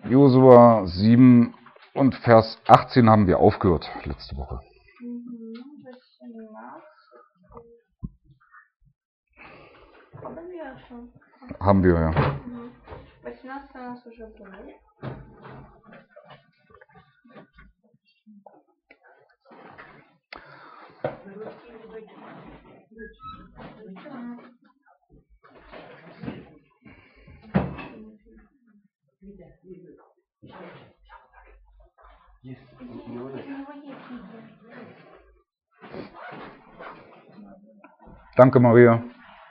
Josua 7 und Vers 18 haben wir aufgehört letzte Woche. Haben wir, ja. Danke, Maria.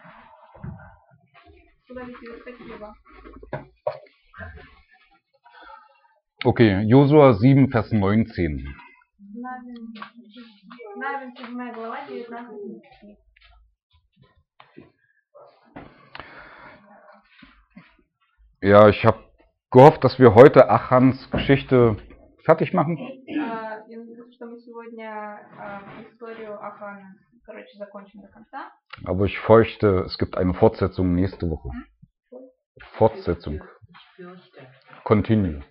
Okay, Josua 7, Vers 19. Ja, ich habe gehofft, dass wir heute Achans Geschichte fertig machen. Aber ich fürchte, es gibt eine Fortsetzung nächste Woche. Fortsetzung. Continue.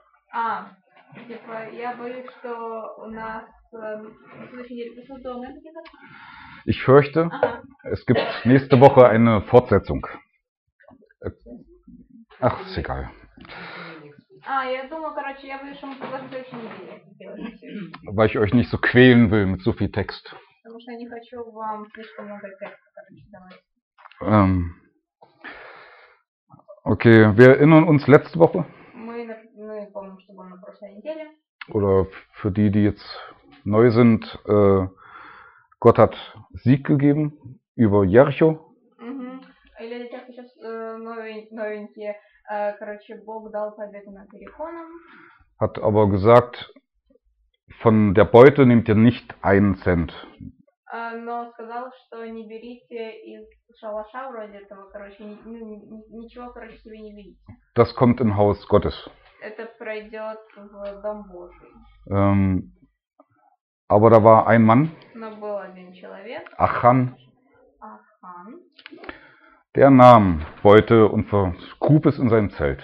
Ich fürchte, es gibt nächste Woche eine Fortsetzung. Ach, ist egal. Weil ich euch nicht so quälen will mit so viel Text. Okay, wir erinnern uns letzte Woche. Oder für die, die jetzt neu sind, Gott hat Sieg gegeben über Jericho. Hat aber gesagt, von der Beute nehmt ihr nicht einen Cent. Das kommt im Haus Gottes. Aber da war ein Mann, Achan, der nahm Beute und vergrub es in seinem Zelt.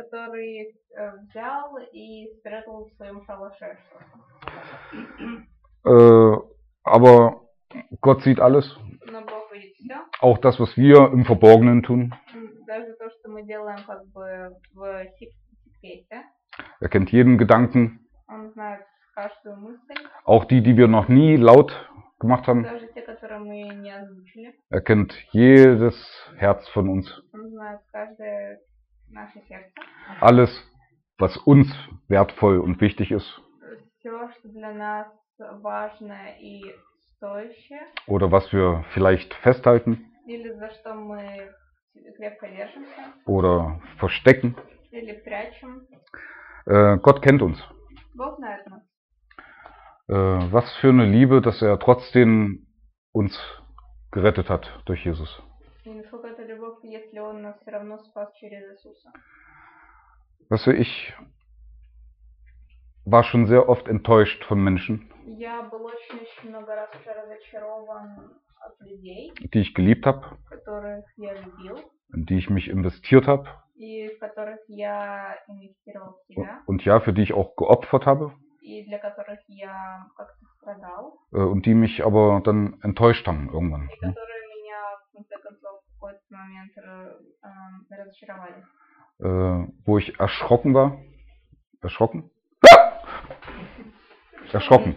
Aber Gott sieht alles. Auch das, was wir im Verborgenen tun. Er kennt jeden Gedanken. Auch die, die wir noch nie laut gemacht haben. Er kennt jedes Herz von uns. Alles, was uns wertvoll und wichtig ist. Oder was wir vielleicht festhalten. Oder verstecken. Gott kennt uns. Was für eine Liebe, dass er trotzdem uns gerettet hat durch Jesus. Weißt du, ich war schon sehr oft enttäuscht von Menschen, die ich geliebt habe, in die ich mich investiert habe und ja, für die ich auch geopfert habe und die mich aber dann enttäuscht haben irgendwann. Wo ich erschrocken war. Erschrocken? Erschrocken.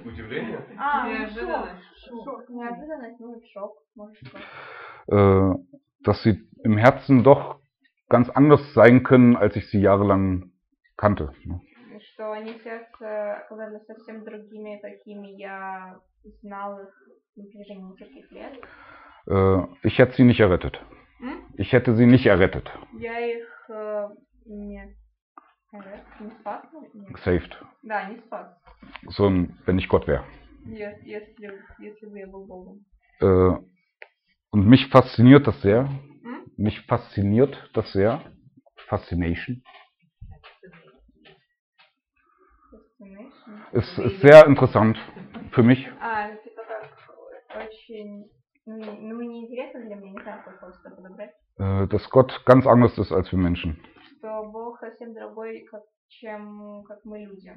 Dass sie im Herzen doch ganz anders sein können, als ich sie jahrelang kannte. Ich hätte sie nicht errettet. Ich hätte sie nicht errettet. Saved. So, wenn ich Gott wäre. Und mich fasziniert das sehr. Mich fasziniert das sehr. Fascination. Ist sehr interessant für mich. Dass Gott ganz anders ist als wir Menschen. что Бог совсем другой, чем как мы люди.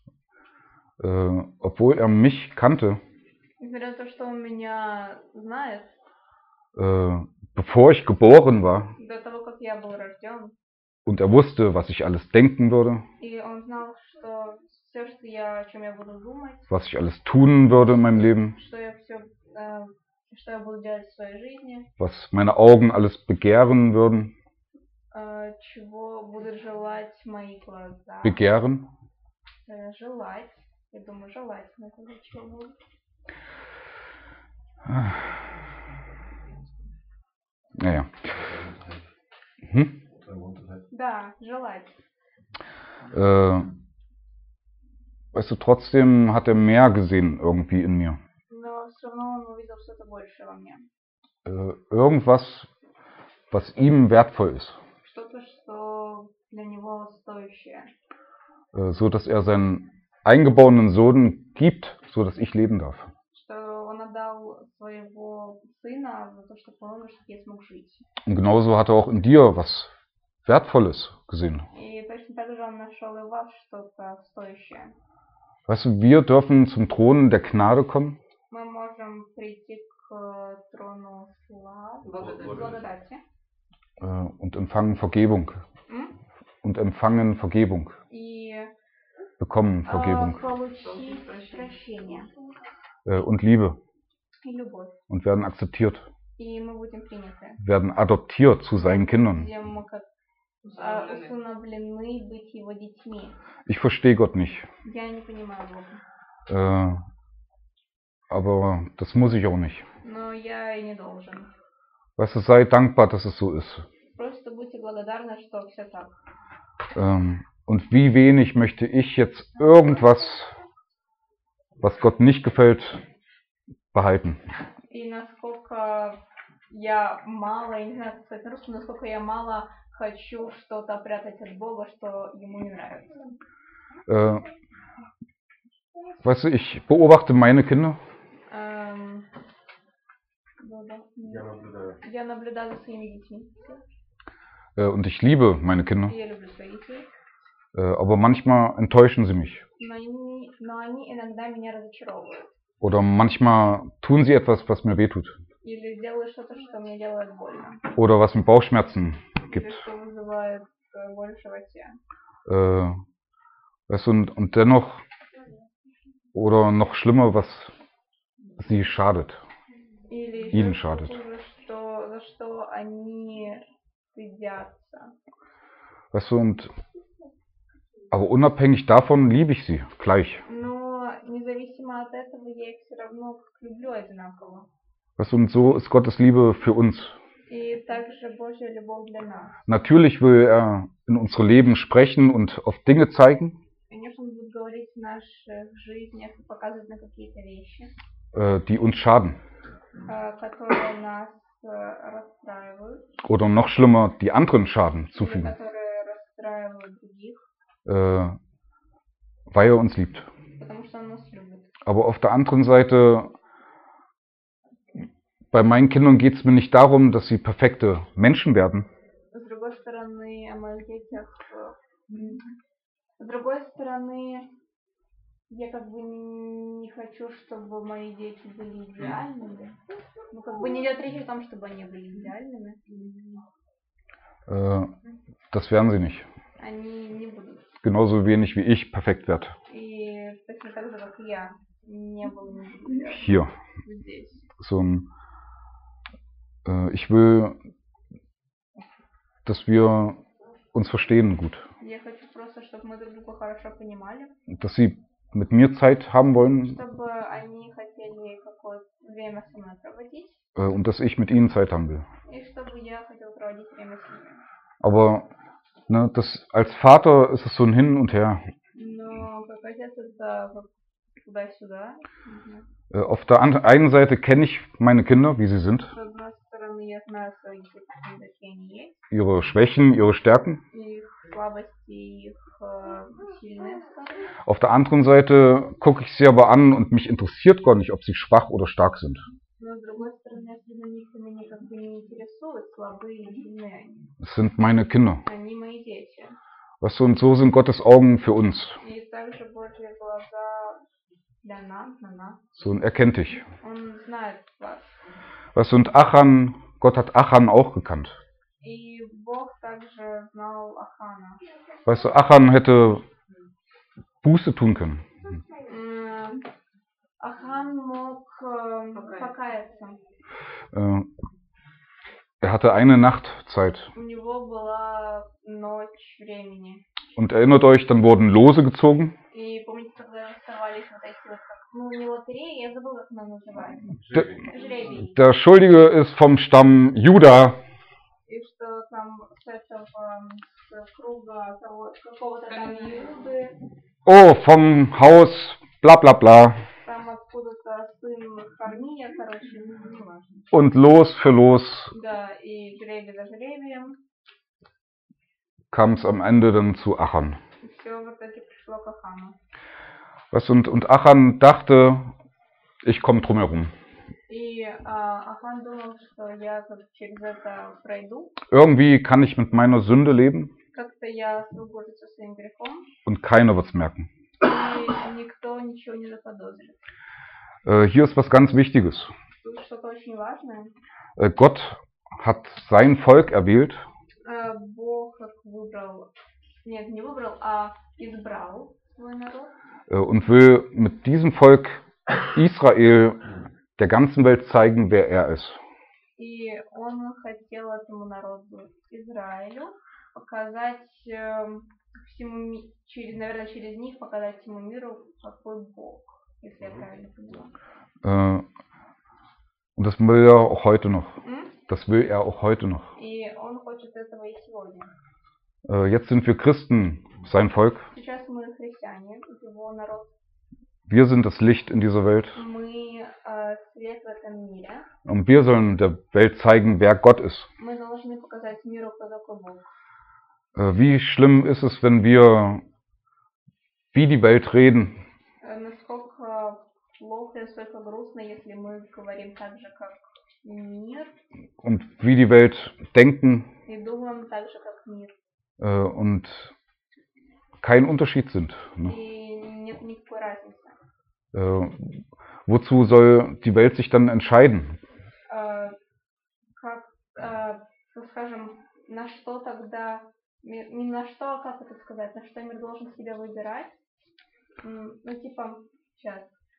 Obwohl er mich kannte, Несмотря на то, что он меня знает, bevor ich geboren war, до того, как я был рожден, und er wusste, was ich alles denken würde, и он знал, что все, о чем я буду думать, was ich alles tun würde in meinem Leben, что я буду делать в своей жизни, was meine Augen alles begehren würden. чего будут желать мои глаза. Begehren? Желать. Я думаю, желать. Чего будет? Naja. Hm? Да, желать. Weißt du, trotzdem hat er mehr gesehen irgendwie in mir. Но все равно он увидел что-то большее во мне. Irgendwas, was ihm wertvoll ist. Что-то, что для него стоящее. So dass er seinen eingeborenen Sohn gibt, so dass ich leben darf. Что он отдал своего сына за то, чтобы он, чтобы я смог жить. Und genauso hat er auch in dir was Wertvolles gesehen. И точно так же он нашел и в вас что-то стоящее. Weißt du, wir dürfen zum Thron der Gnade kommen. Мы можем прийти к трону благодати. Und empfangen Vergebung. Und empfangen Vergebung. И bekommen Vergebung. Получить прощение. Und Liebe. И любовь. Und werden akzeptiert. И мы будем приняты. Werden adoptiert zu seinen Kindern. Усыновлены быть его детьми. Ich verstehe Gott nicht. Я не понимаю Бога. Aber das muss ich auch nicht. Но я и не должен. Weißt du, sei dankbar, dass es so ist. Просто будьте благодарны, что все так. Und wie wenig möchte ich jetzt irgendwas, was Gott nicht gefällt, behalten. И насколько я мало, я не знаю, как сказать на русском, насколько я мало хочу что-то прятать от Бога, что ему не нравится. Weißt du, ich beobachte meine Kinder. Я наблюдаю за своими детьми. Und ich liebe meine Kinder. Я люблю своих детей. Aber manchmal enttäuschen sie mich. Но они иногда меня разочаровывают. Oder manchmal tun sie etwas, was mir wehtut. Или делают что-то, что мне делает больно. Oder was mir Bauchschmerzen gibt. Или что вызывает боль в животе. Weißt du, und dennoch, oder noch schlimmer, was sie schadet. Или ihnen schadet. За что они стыдятся. Weißt du, aber unabhängig davon liebe ich sie gleich. Но независимо от этого я их все равно люблю одинаково. Weißt du, und so ist Gottes Liebe für uns. И также Божья любовь для нас. Natürlich will er in unsere Leben sprechen und auf Dinge zeigen. Конечно, он будет говорить в наших жизнях и показывать на какие-то вещи, die uns schaden. Которые нас расстраивают. Oder noch schlimmer, die anderen Schaden zufügen. Которые расстраивают других. Weil er uns liebt. Потому что он нас любит. Aber auf der anderen Seite, bei meinen Kindern geht es mir nicht darum, dass sie perfekte Menschen werden. С другой стороны, о моих детях. С другой стороны, я как бы не хочу, чтобы мои дети были идеальными. Ну, как бы не идет речь о том, чтобы они были идеальными. Das werden sie nicht. Они не будут. Genauso wenig wie ich perfekt werde. И точно так же, как я, не был hier. Здесь. So ich will, dass wir uns verstehen gut. Я хочу просто, чтобы мы друг друга хорошо понимали. Dass sie mit mir Zeit haben wollen. Чтобы они хотели какое-то время со мной проводить. Und dass ich mit ihnen Zeit haben will. И чтобы я хотел проводить время с ними. Aber ne, als Vater ist es so ein Hin und Her. Но как отец это туда-сюда. Auf der einen Seite kenne ich meine Kinder, wie sie sind. С одной стороны, я знаю своих детей, какие они есть. Ihre Schwächen, ihre Stärken. Их слабости, их сильные стороны. Auf der anderen Seite gucke ich sie aber an und mich interessiert gar nicht, ob sie schwach oder stark sind. Но с другой стороны, если на них меня как бы не интересует, слабые или сильные они. Es sind meine Kinder. Они мои дети. Weißt du, und so sind Gottes Augen für uns. И также Божьи глаза для нас, на нас. So, und er kennt dich. Он знает вас. Weißt du, und Achan, Gott hat Achan auch gekannt. И Бог также знал Ахана. Weißt du, Achan hätte Buße tun können. Ахан мог покаяться. Er hatte eine Nacht Zeit. У него была ночь времени. Und erinnert euch, dann wurden Lose gezogen. И помните, когда оставались вот эти вот, ну не лотереи, я забыла, как она называется. Жребий. Der Schuldige ist vom Stamm Juda. И что там с этого, с круга того, какого-то там Юды. Oh, vom Haus, bla bla bla. Там откуда-то сын Хармия, короче, не важно. Und Los für Los Да, и жребий за жребием. kam es am Ende dann zu Achan. И все в итоге пришло к Ахану. Was, und Achan dachte, ich komme drum herum. И Ахан думал, что я через это пройду. Irgendwie kann ich mit meiner Sünde leben Как-то я смогу жить со своим грехом. und keiner wird's merken. И никто ничего не заподозрит. Hier ist was ganz Wichtiges. Тут что-то очень важное. Gott hat sein Volk erwählt. Бог выбрал, нет, не выбрал, а избрал свой народ. Und will mit diesem Volk Israel der ganzen Welt zeigen, wer er ist. И он хотел этому народу Израилю показать всему, наверное, через них показать всему миру, какой Бог, если я правильно поняла. Und das will er auch heute noch. Das will er auch heute noch. И он хочет этого и сегодня. Jetzt sind wir Christen, sein Volk. Сейчас мы христиане, его народ. Wir sind das Licht in dieser Welt. Мы свет в этом мире. Und wir sollen der Welt zeigen, wer Gott ist. Мы должны показать миру, кто такой Бог. Wie schlimm ist es, wenn wir wie die Welt reden? Насколько плохо и насколько грустно, если мы говорим так же, как мир. Und wie die Welt denken. И думаем так же, как мир. Und kein Unterschied sind. Ne? И нет никакой разницы. Wozu soll die Welt sich dann entscheiden? Как, скажем, на что тогда, не на что, как это сказать, на что мир должен себя выбирать? Ну, типа, сейчас.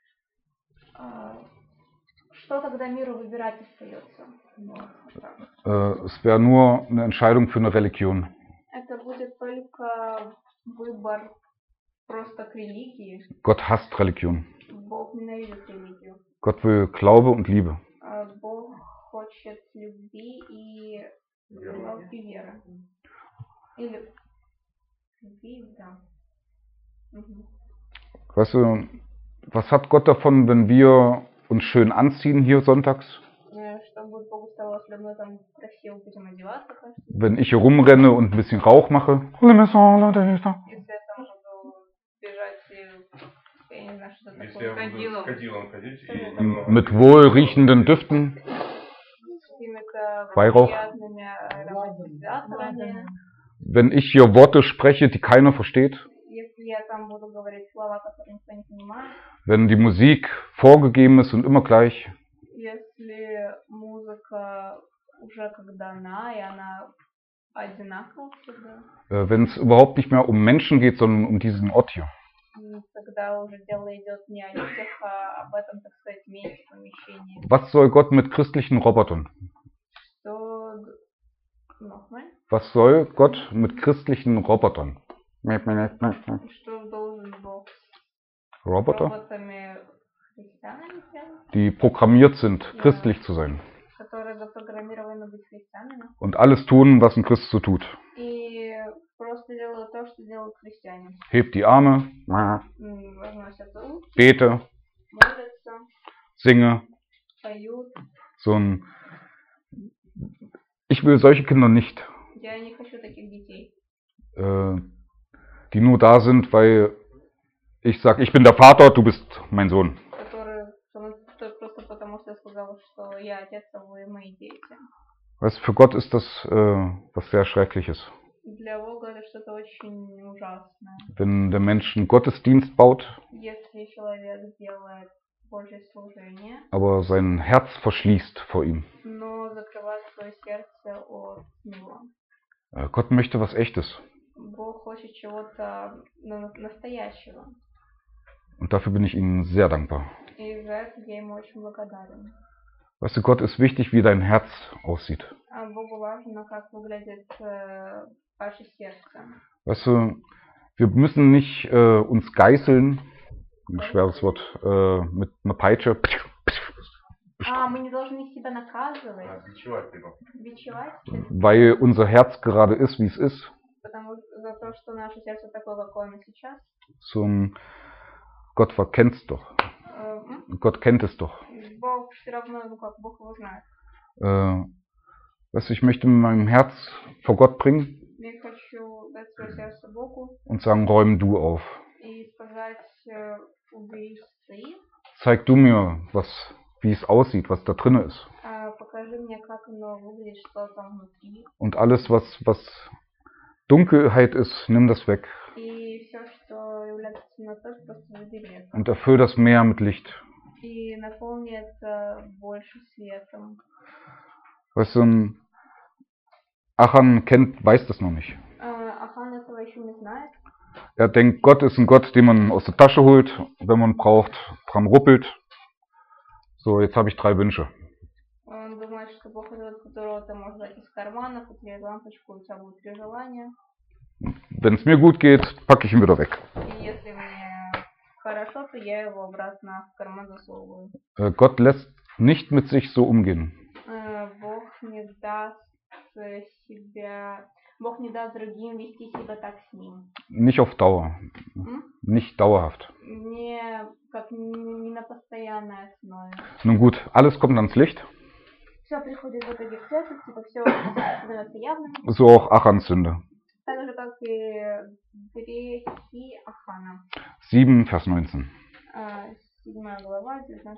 Что тогда миру выбирать остается? Es wäre nur eine Entscheidung für eine Religion. Это будет только выбор просто к религии. Gott hasst Religion. Бог ненавидит религию. Gott will Glaube und Liebe. Бог хочет любви и веры. Или любви, да. Weißt du, was hat Gott davon, wenn wir uns schön anziehen hier sonntags? Wenn ich hier rumrenne und ein bisschen Rauch mache? Mit wohlriechenden Düften? Weihrauch? Wenn ich hier Worte spreche, die keiner versteht? Wenn die Musik vorgegeben ist und immer gleich? Wenn es überhaupt nicht mehr um Menschen geht, sondern um diesen Ort hier? Was soll Gott mit christlichen Robotern? Was soll Gott mit christlichen Robotern? Roboter? Die programmiert sind, christlich zu sein. Und alles tun, was ein Christ so tut. Hebt die Arme, bete, singe. So ein. Ich will solche Kinder nicht. Die nur da sind, weil ich sage, ich bin der Vater, du bist mein Sohn. Weißt, für Gott ist das was sehr Schreckliches. для Бога это что-то очень ужасное. Wenn der Mensch einen Gottesdienst baut, Если человек делает Божье служение, aber sein Herz verschließt vor ihm. но закрывает свое сердце от него. Gott möchte was Echtes. Бог хочет чего-то настоящего. Und dafür bin ich ihm sehr dankbar. И за это я ему очень благодарен. Weißt du, Gott ist wichtig, wie dein Herz aussieht. А Богу важно, как выглядит ваше сердце. Weißt du, wir müssen nicht uns geißeln, ein schweres Wort, mit einer Peitsche, Мы не должны себя наказывать, бичевать, weil unser Herz gerade ist, wie es ist. потому что за то, что наше сердце такое, какое оно сейчас. Gott kennt es doch. Gott kennt es doch. Бог все равно, Бог его знает. Weißt du, ich möchte mein Herz vor Gott bringen Я хочу дать свое сердце Богу und sagen, räum du auf. и сказать, убери ты. Zeig du mir, wie es aussieht, was da drin ist. Покажи мне, как оно выглядит, что там внутри. Und alles, was Dunkelheit ist, nimm das weg. И все, что является темнотой, просто забери это. Und erfüll das Meer mit Licht. И наполни это больше светом. Weißt du, Achan weiß das noch nicht. Ахан этого еще не знает. Er denkt, Gott ist ein Gott, den man aus der Tasche holt, wenn man braucht, dran ruppelt. So, jetzt habe ich 3 Wünsche. Он думает, что Бог это тот, которого ты можешь дать из кармана, купить лампочку, у тебя будет 3 желания. Wenn es mir gut geht, packe ich ihn wieder weg. И если мне хорошо, то я его обратно в карман засовываю. Gott lässt nicht mit sich so umgehen. Бог не даст другим вести себя так с ним. Nicht auf Dauer. Nicht dauerhaft. Не на постоянной основе. Nun gut, alles kommt ans Licht. Все приходит в итоге к свету, все становится явным. So auch Achans Sünde. Так же, как и грехи Ахана. 7, Vers 19. 7 глава, 19.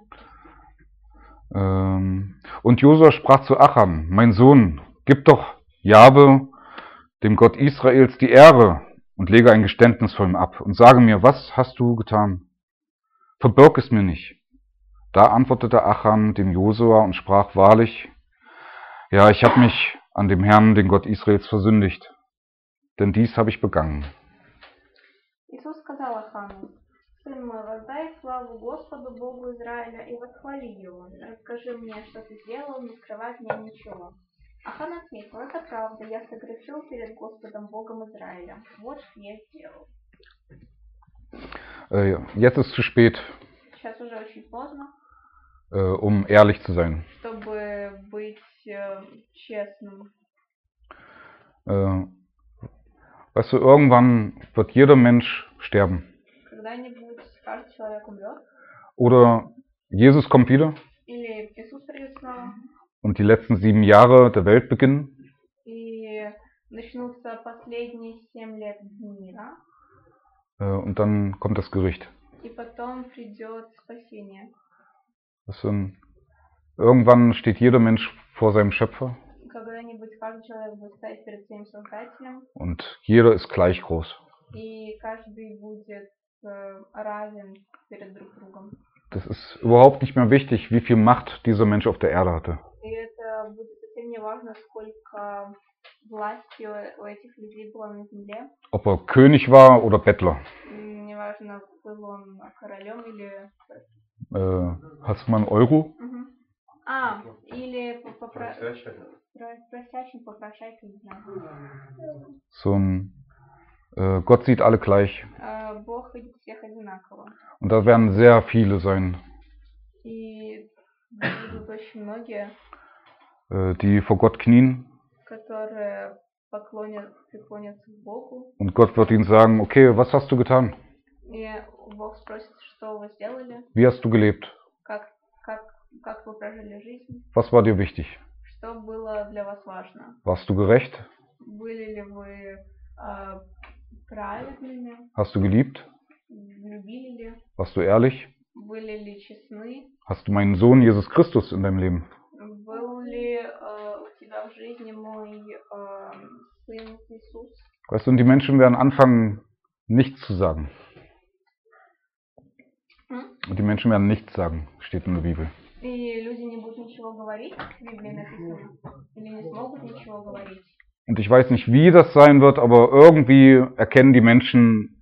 Und Josua sprach zu Achan, mein Sohn, gib doch Jahwe, dem Gott Israels, die Ehre und lege ein Geständnis vor ihm ab und sage mir, was hast du getan? Verbirg es mir nicht. Da antwortete Achan dem Josua und sprach wahrlich, ja, ich habe mich an dem Herrn, den Gott Israels, versündigt, denn dies habe ich begangen. Иисус сказал Ахану, сын мой, воздай славу Господу Богу Израиля и восхвали его. Расскажи мне, что ты сделал, не скрывай мне ничего. Ахан ответил, это правда, я согрешил перед Господом Богом Израиля. Вот что я сделал. Jetzt ist zu spät, Сейчас уже очень поздно, um ehrlich zu sein. чтобы быть честным. Weißt du, irgendwann wird jeder Mensch sterben. Когда-нибудь каждый человек умрет. Oder Jesus kommt wieder. Или Иисус придет снова. Und die letzten 7 Jahre der Welt beginnen. И начнутся последние 7 лет мира. Und dann kommt das Gericht. И потом придет спасение. Irgendwann steht jeder Mensch vor seinem Schöpfer. Когда-нибудь каждый человек будет стоять перед своим Создателем. Und jeder ist gleich groß. И каждый будет равен перед друг другом. Das ist überhaupt nicht mehr wichtig, wie viel Macht dieser Mensch auf der Erde hatte. И это будет совсем не важно, сколько власти у этих людей было на земле. Ob er König war oder Bettler. Не важно, был он королем или... Hast du mal einen Euro? Или просящим, попрошайкой, не знаю. Gott sieht alle gleich. Бог видит всех одинаково. Und da werden sehr viele sein, И будут очень многие, die vor Gott knien. которые преклонятся к Богу. Und Gott wird ihnen sagen, okay, was hast du getan? И Бог спросит, что вы сделали, Wie hast du gelebt? как вы прожили жизнь, Was war dir wichtig? что было для вас важно. Warst du gerecht? Были ли вы праведными, Hast du geliebt? любили ли, Warst du ehrlich? были ли честны, Hast du meinen Sohn Jesus Christus in deinem Leben? Был ли у тебя в жизни мой сын Иисус? Weißt du, und die Menschen werden anfangen, nichts zu sagen. Und die Menschen werden nichts sagen, steht in der Bibel. И люди не будут ничего говорить, в Библии написано, или не смогут ничего говорить. Und ich weiß nicht, wie das sein wird, aber irgendwie erkennen die Menschen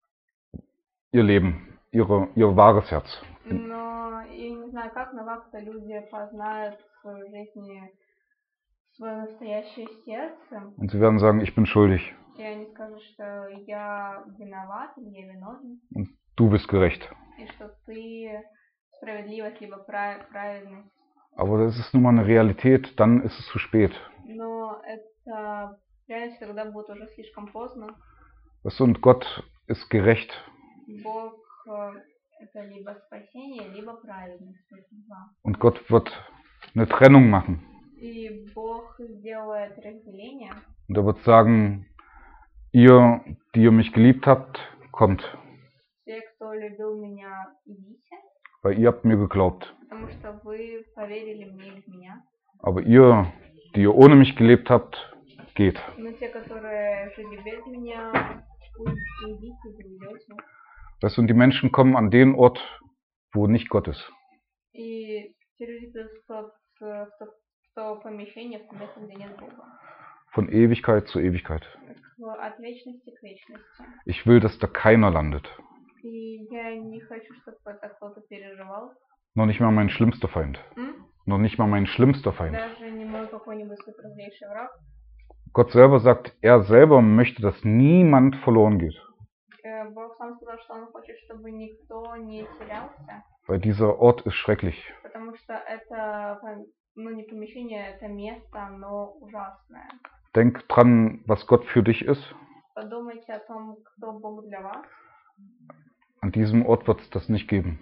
ihr Leben, ihr wahres Herz. Но я не знаю как, но как-то люди познают в своей жизни свое настоящее сердце. Und sie werden sagen, ich bin schuldig. И они скажут, что я виноват, или я виновен. Und du bist gerecht. И что ты справедливость, либо праведность. Aber das ist nun mal eine Realität, dann ist es zu spät. Но это реальность, когда будет уже слишком поздно. Weißt du, und Gott ist gerecht. Бог это либо спасение, либо праведность. Und Gott wird eine Trennung machen. И Бог сделает разделение. Und er wird sagen, ihr, die ihr mich geliebt habt, kommt. Те, кто любил меня, идите. Weil ihr habt mir geglaubt. Потому что вы поверили мне и в меня. Aber ihr, die ihr ohne mich gelebt habt, geht. Но те, которые жили без меня, уйдите, уйдете. Weißt du, und die Menschen kommen an den Ort, wo nicht Gott ist. И те люди в то помещение, в то место, где нет Бога. Von Ewigkeit zu Ewigkeit. От вечности к вечности. Ich will, dass da keiner landet. И я не хочу, чтобы это кто-то переживал. Noch nicht mal mein schlimmster Feind. Noch nicht mal mein schlimmster Feind. Даже не мой какой-нибудь суперзлейший враг. Gott selber sagt, er selber möchte, dass niemand verloren geht. Бог сам сказал, что он хочет, чтобы никто не терялся. Weil dieser Ort ist schrecklich. Потому что это, ну, не помещение, это место, оно ужасное. Denk dran, was Gott für dich ist. Подумайте о том, кто Бог для вас. An diesem Ort wird es das nicht geben.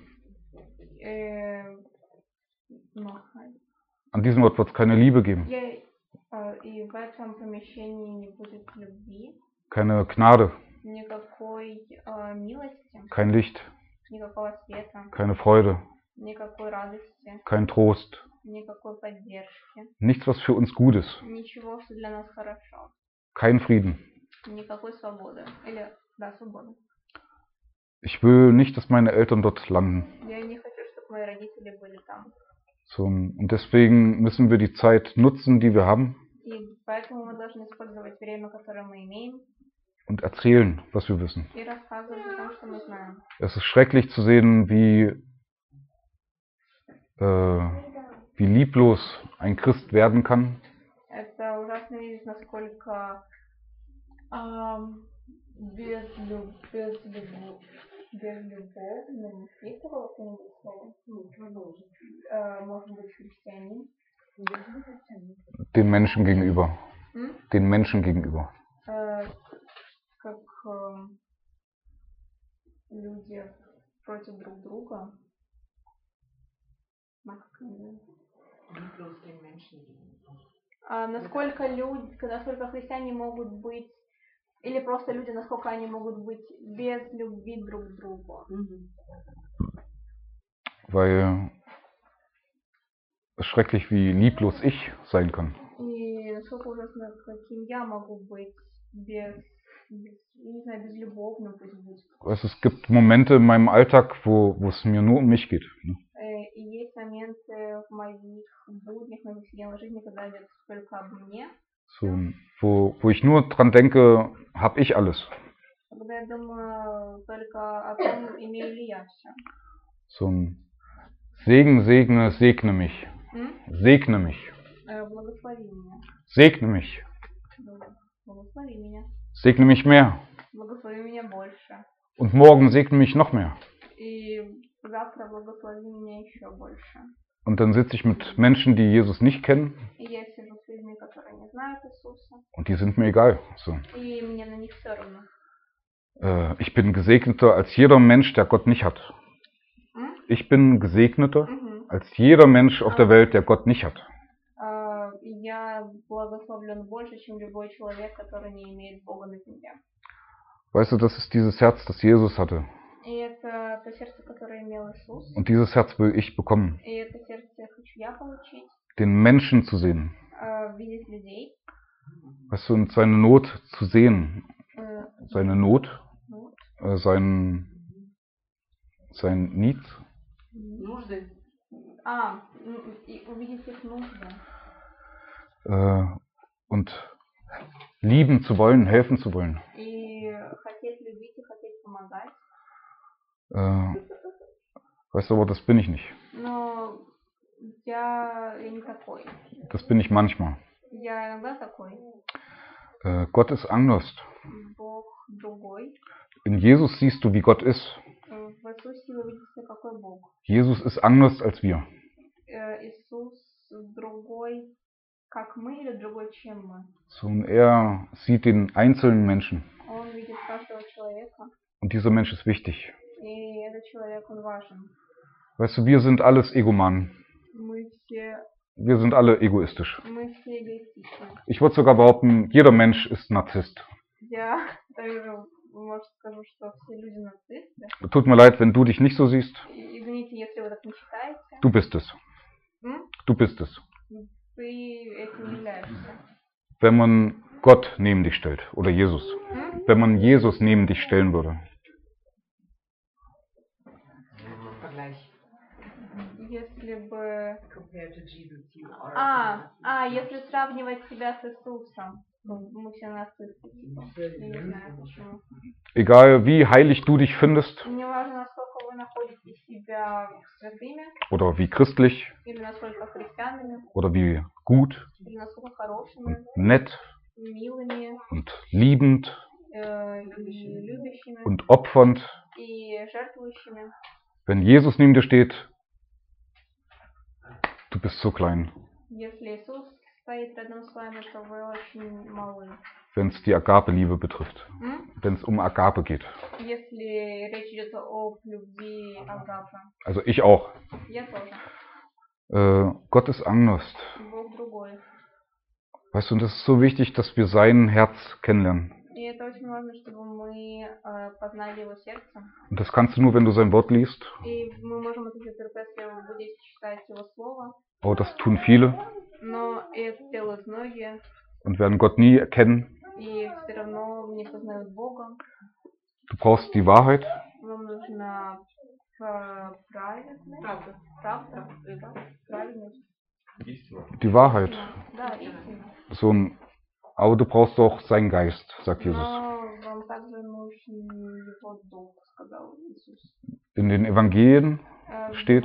An diesem Ort wird es keine Liebe geben. И в этом помещении не будет любви. Keine Gnade. Никакой милости. Kein Licht. Никакого света. Keine Freude. Никакой радости. Kein Trost. Никакой поддержки. Nichts, was für uns gut ist. Ничего, что для нас хорошо. Kein Frieden. Никакой свободы. Или, да, свободы. Ich will nicht, dass meine Eltern dort landen. Я не хочу, чтобы мои родители были там. So, und deswegen müssen wir die Zeit nutzen, die wir haben. И поэтому мы должны использовать время, которое мы имеем. Und erzählen, was wir wissen. И рассказывать о том, что мы знаем. Es ist schrecklich zu sehen, wie lieblos ein Christ werden kann. Это ужасно видеть, насколько безлюбовным, есть такое какое-нибудь слово? Может быть, христианин? Den Menschen gegenüber. Den Menschen gegenüber. Как люди против друг друга. Насколько христиане могут быть, или просто люди, насколько они могут быть без любви друг к другу. Weil es schrecklich, wie lieblos ich sein kann. И насколько ужасно, каким я могу быть безлюбовным, пусть будет. Es gibt Momente in meinem Alltag, wo es mir nur um mich geht. И есть моменты в моих буднях, в моей повседневной жизни, когда идет только об мне. So, wo ich nur dran denke, habe ich alles. Когда я думаю только о том, имею ли я все. So ein Segen, segne, segne mich. Segne mich. Благослови меня. Segne mich. Благослови меня. Segne mich mehr. Благослови меня больше. Und morgen segne mich noch mehr. И завтра благослови меня еще больше. Und dann sitze ich mit Menschen, die Jesus nicht kennen. И я сижу с людьми, которые не знают Иисуса. Und die sind mir egal. So. И мне на них все равно. Ich bin gesegneter als jeder Mensch, der Gott nicht hat. Ich bin gesegneter als jeder Mensch auf der Welt, der Gott nicht hat. Я благословлен больше, чем любой человек, который не имеет Бога на земле. Weißt du, das ist dieses Herz, das Jesus hatte. И это то сердце, которое имел Иисус. Und dieses Herz will ich bekommen. И это сердце хочу я получить. den Menschen zu sehen. Видеть людей. Weißt du, und seine Not zu sehen. Seine Not, Вот. sein Need. Нужды. И увидеть их нужды. Und lieben zu wollen, helfen zu wollen. И хотеть любить и хотеть помогать. Weißt du, aber das bin ich nicht. Но я не такой. Das bin ich manchmal. Я иногда такой. Gott ist anders. Бог другой. In Jesus siehst du, wie Gott ist. В Иисусе вы видите, какой Бог. Jesus ist anders als wir. Иисус другой, как мы, или другой, чем мы. So, und er sieht den einzelnen Menschen. Он видит каждого человека. Und dieser Mensch ist wichtig. И этот человек, он важен. Weißt du, wir sind alles Egomanen. Wir sind alle egoistisch. Мы все эгоистичны. Ich würde sogar behaupten, jeder Mensch ist Narzisst. Я также, может, скажу, что все люди нацисты. Tut mir leid, wenn du dich nicht so siehst. Извините, если вы так не считаете. Du bist es. Du bist es. Ты этим являешься. Wenn man Gott neben dich stellt, oder Jesus. Wenn man Jesus neben dich stellen würde. Если бы... если сравнивать себя с Иисусом, то мы все нацисты. Я не знаю почему. Egal wie heilig du dich findest. Не важно, насколько вы находите себя святыми. Oder wie christlich. Или насколько христианами. Oder wie gut. Или насколько хорошими. Und nett. Mилыми. Und liebend. И любящими. Und opfernd. И жертвующими. Wenn Jesus neben dir steht, du bist so klein. Если Иисус стоит рядом с вами, то вы очень малы. Wenn es die Agape-Liebe betrifft. Wenn es um Agape geht. Если речь идет об любви Агапы. Also ich auch. Я тоже. Gott ist anders. Бог другой. Weißt du, und das ist so wichtig, dass wir sein Herz kennenlernen. И это очень важно, чтобы мы познали его сердце. Und das kannst du nur, wenn du sein Wort liest. И мы можем это сделать только если вы будете читать его слово. Oh, das tun viele. Но это делают многие. Und werden Gott nie erkennen. И все равно не познают Бога. Du brauchst die Wahrheit. Вам нужна праведность. Правда. Праведность. Die Wahrheit. Да, истина. So ein, aber du brauchst auch seinen Geist, sagt Jesus. Вам также нужен его дух, сказал Иисус. In den Evangelien steht,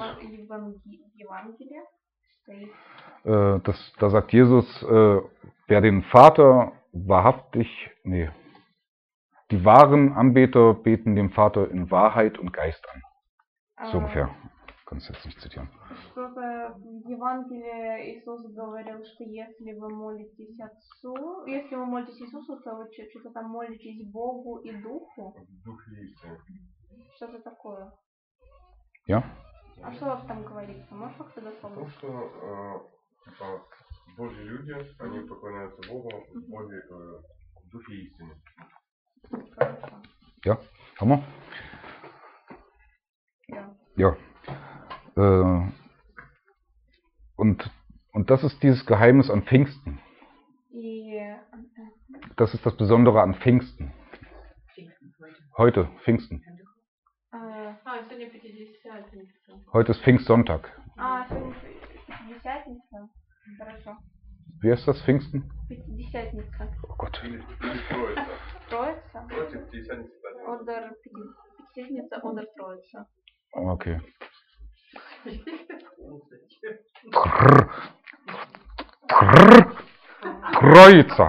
da sagt Jesus, wer den Vater wahrhaftig, die wahren Anbeter beten dem Vater in Wahrheit und Geist an. So ungefähr. Kannst du jetzt nicht zitieren. Что-то в Евангелии Иисус говорил, что если вы молитесь Отцу, если вы молитесь Иисусу, то вы что-то там молитесь Богу и Духу. Что-то такое. Ja? А что там говорится? Можешь как-то дословно? Что Божьи люди, они поклоняются Богу в духе истины. Хорошо. Ja? Hammer? Ja. Ja. Und das ist dieses Geheimnis an Pfingsten. Das ist das Besondere an Pfingsten. Heute, Pfingsten. Heute ist Pfingstsonntag. Wie heißt das, Pfingsten? Oh Gott. Okay. Kreuzer.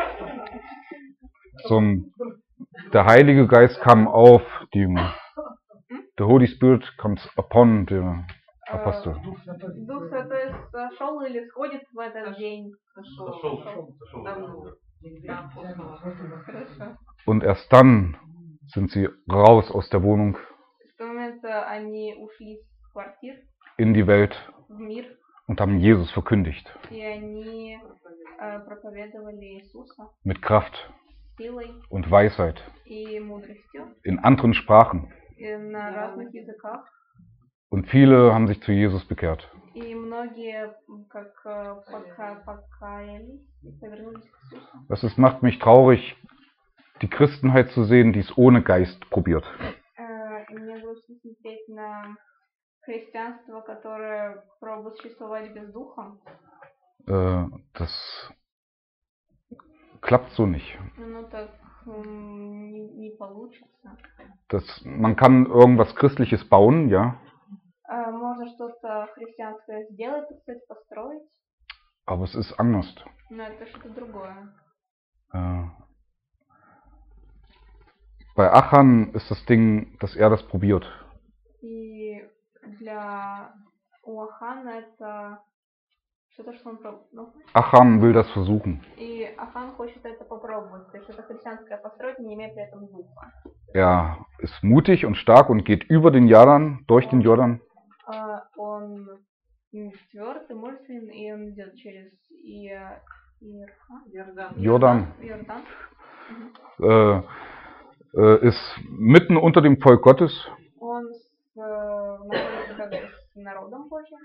Der Heilige Geist kam auf die Jünger. The Holy Spirit comes upon the Apostel. Дух Святой сошел или сходит в этот день? Und erst dann sind sie raus aus der Wohnung in die Welt und haben Jesus verkündigt. Mit Kraft und Weisheit in anderen Sprachen. Und viele haben sich zu Jesus bekehrt. И многие покаялись и повернулись к Иисусу. Es macht mich traurig, die Christenheit zu sehen, die es ohne Geist probiert. И мне грустно смотреть на христианство, которое пробует существовать без духа. Das klappt so nicht. Ну так не получится. Man kann irgendwas Christliches bauen, ja, Можно что-то христианское сделать, так сказать, построить, aber es ist Angst. но это что-то другое. Bei Achan ist das Ding, dass er das probiert. И у Ахана это что-то, что он пробует. Achan will das versuchen. И Ахан хочет это попробовать. То есть это христианское построить, не имея при этом духа. Er ist mutig und stark und geht über den Jordan, durch den Jordan. Он твердый, мужественный, и он идет через Jordan. Jordan. Ist mitten unter dem Volk Gottes. Он находится как бы с народом Божьим.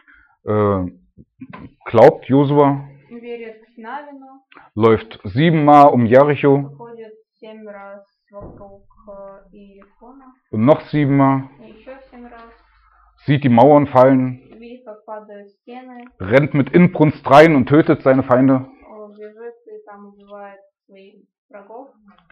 Glaubt Josua. Верит к Навину. Läuft 7-mal um Jericho. Ходит 7 раз вокруг Иерихона. Und noch 7-mal. И еще 7 раз. Sieht die Mauern fallen. Видит, как падают стены. Rennt mit Inbrunst rein und tötet seine Feinde. Он бежит и там убивает своих врагов.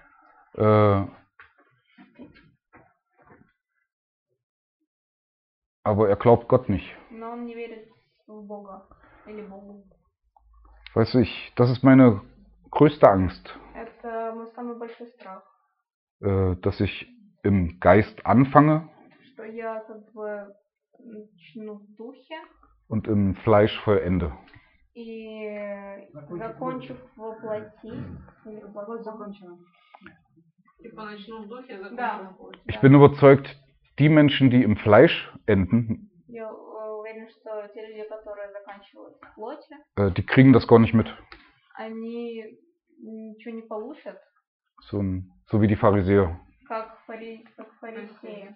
Aber er glaubt Gott nicht. Но он не верит в Бога или Богу. Weiß ich, das ist meine größte Angst. Это мой самый большой страх. Dass ich im Geist anfange. Что я как бы начну в духе. Und im Fleisch vollende. И закончу в плоти. Или в плоти закончила. Типа начну в духе, закончу в плоти. Ich bin überzeugt, die Menschen, die im Fleisch enden, Я уверен, что те люди, которые заканчивают в плоти, die kriegen das gar nicht mit. они ничего не получат. So wie die Pharisäer. Как фарисеи.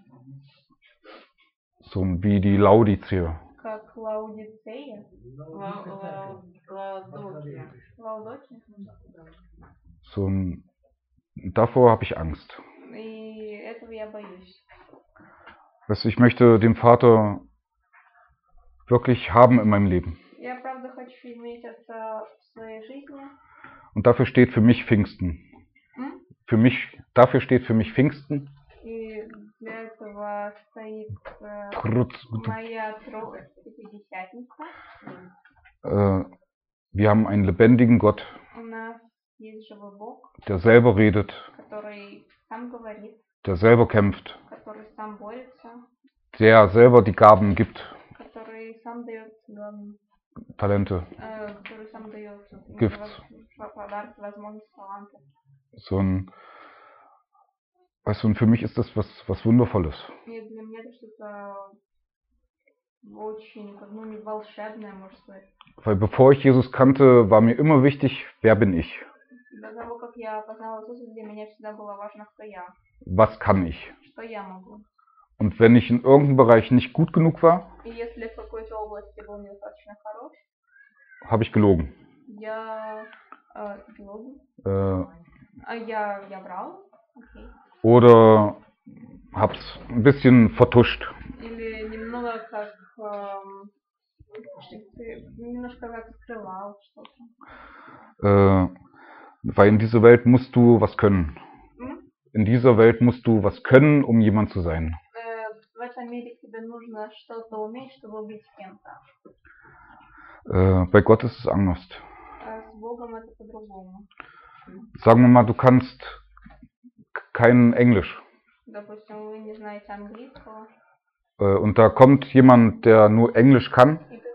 So wie die Laodiceer. Как Лаудицея. Лаудокия. Davor habe ich Angst. И этого я боюсь. Weißt du, ich möchte den Vater wirklich haben in meinem Leben. Я правда хочу иметь отца в своей жизни. Und dafür steht für mich Pfingsten. Dafür steht für mich Pfingsten. И для этого стоит моя Пятидесятница. Wir haben einen lebendigen Gott, У нас есть живой Бог, der selber redet, который сам говорит, der selber kämpft, который сам борется, der selber die Gaben gibt, который сам дает Talente, который сам дает Gifts. подарки, возможности, таланты. Weißt du, und für mich ist das was Wundervolles. И для меня это что-то очень, не волшебное, может сказать. Weil bevor ich Jesus kannte, war mir immer wichtig, wer bin ich? До того, как я познала Иисуса, для меня всегда было важно, кто я. Was kann ich? Что я могу. Und wenn ich in irgendeinem Bereich nicht gut genug war, И если в какой-то области был недостаточно хорош, habe ich gelogen. Я врал. Okay. Oder hab's ein bisschen vertuscht. Или немного немножко как скрывал что-то. Weil in dieser Welt musst du was können. In dieser Welt musst du was können, um jemand zu sein. В этом мире тебе нужно что-то уметь, чтобы быть кем-то. Bei Gott ist es anders. С Богом это по-другому. Sagen wir mal, du kannst kein Englisch. Допустим, вы не знаете английского. Und da kommt jemand, der nur Englisch kann.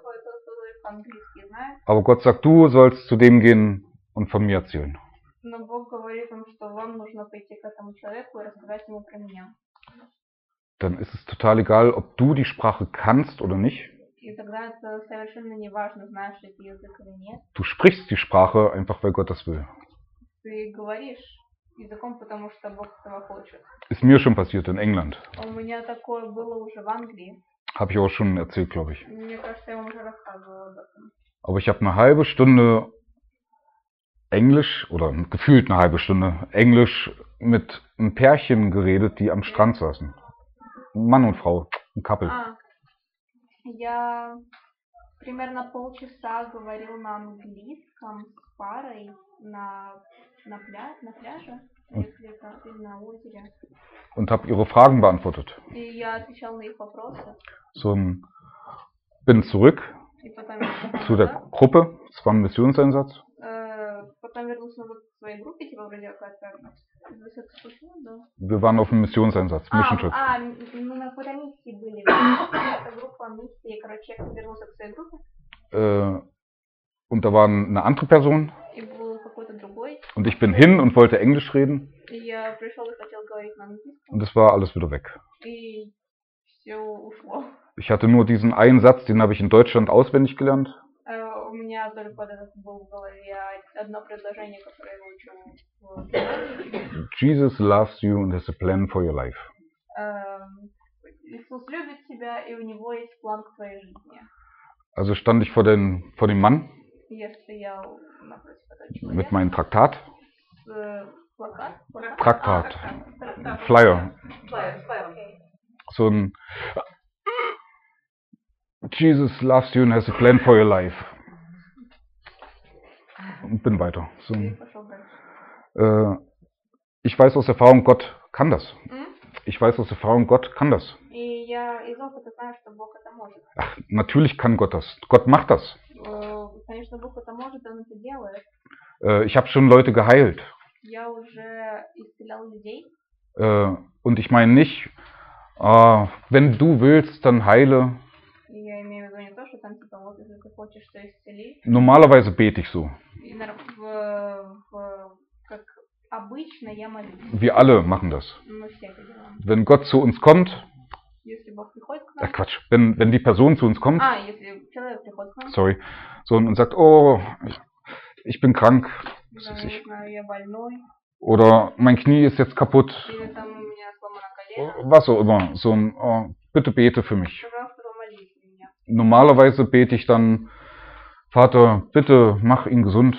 Aber Gott sagt, du sollst zu dem gehen und von mir erzählen. Но Бог говорит вам, что вам нужно пойти к этому человеку и рассказать ему про меня. Dann ist es total egal, ob du die Sprache kannst oder nicht. И тогда это совершенно не важно, знаешь ли ты язык или нет. Du sprichst die Sprache einfach, weil Gott das will. Ты говоришь языком, потому что Бог этого хочет. Ist mir schon passiert in England. У меня такое было уже в Англии. Habe ich auch schon erzählt, glaube ich. Мне кажется, я вам уже рассказывала об этом. Aber ich habe eine halbe Stunde Englisch, oder gefühlt eine halbe Stunde Englisch mit einem Pärchen geredet, die am Strand saßen. Mann und Frau, ein Couple. Я примерно полчаса говорил на английском с парой на пляже, если это или на озере. Und habe ihre Fragen beantwortet. И я отвечал на их вопросы. Bin zurück И потом я zu der Gruppe. Es war ein Missionseinsatz. потом вернулся назад к своей группе, типа вроде какая-то. Да. Wir waren auf einem Missionseinsatz, Mission Trip. Мы на какой-то миссии были. Это группа миссии. Короче, я вернулся к своей группе. Und da war eine andere Person. И был какой-то другой. Und ich bin hin und wollte Englisch reden. И я пришел и хотел говорить на английском. Und es war alles wieder weg. И все ушло. Ich hatte nur diesen einen Satz, den habe ich in Deutschland auswendig gelernt. У меня только вот этот был в голове одно предложение, которое я учил в Германии. Jesus loves you and has a plan for your life. Иисус любит тебя, и у него есть план к твоей жизни. Also stand ich vor dem Mann Я стоял напротив этого человека. mit meinem Traktat. Плакат? Traktat. Flyer. Okay. So ein Jesus loves you and has a plan for your life. Und bin weiter. So, ich weiß aus Erfahrung, Gott kann das. Ich weiß aus Erfahrung, Gott kann das. Ach, natürlich kann Gott das. Gott macht das. Ich habe schon Leute geheilt. Und ich meine nicht, wenn du willst, dann heile. Normalerweise bete ich so. Wir alle machen das. Wenn Gott zu uns kommt, Quatsch, wenn die Person zu uns kommt, sorry, so und sagt, oh, ich bin krank, was weiß ich. Oder mein Knie ist jetzt kaputt, was auch immer, so ein, oh, bitte bete für mich. Normalerweise bete ich dann, Vater, bitte mach ihn gesund.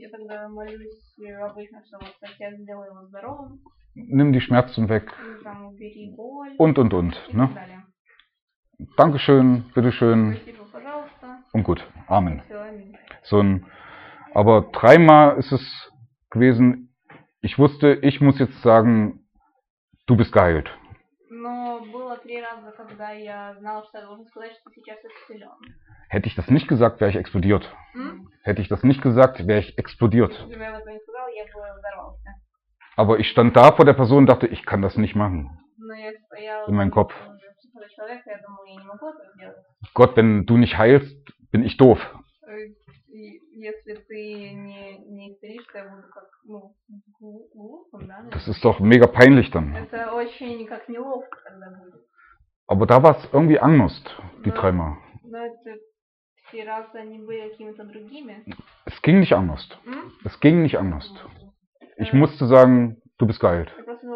Nimm die Schmerzen weg. Und. Ne? Dankeschön, bitteschön. Und gut. Amen. Aber dreimal ist es gewesen, ich wusste, ich muss jetzt sagen, du bist geheilt. Hätte ich das nicht gesagt, wäre ich explodiert. Hätte ich das nicht gesagt, wäre ich explodiert. Aber ich stand da vor der Person und dachte, ich kann das nicht machen. In meinem Kopf. Gott, wenn du nicht heilst, bin ich doof. Das ist doch mega peinlich dann. Aber da war es irgendwie anders, die dreimal. Es ging nicht anders. Es ging nicht anders. Ich musste sagen, du bist geheilt.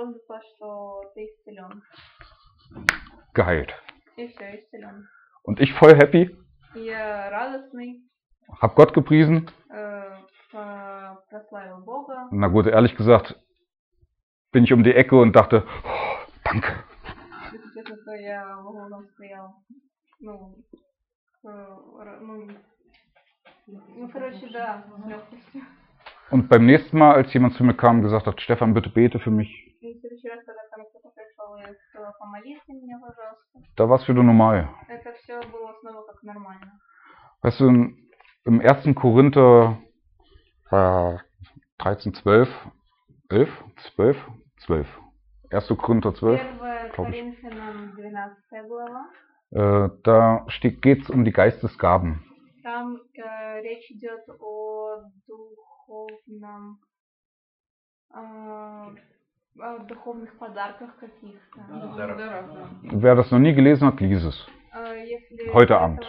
Geheilt. Und ich voll happy. Hab Gott gepriesen. Na gut, ehrlich gesagt, bin ich um die Ecke und dachte, oh, danke. Und beim nächsten Mal, als jemand zu mir kam und gesagt hat, Stefan, bitte bete für mich, da war es wieder normal. Weißt du, im 1. Korinther 13, 12, 11, 12. 1. Korinther 12, glaube ich. Da geht es um die Geistesgaben. Wer das noch nie gelesen hat, lies es. Heute Abend.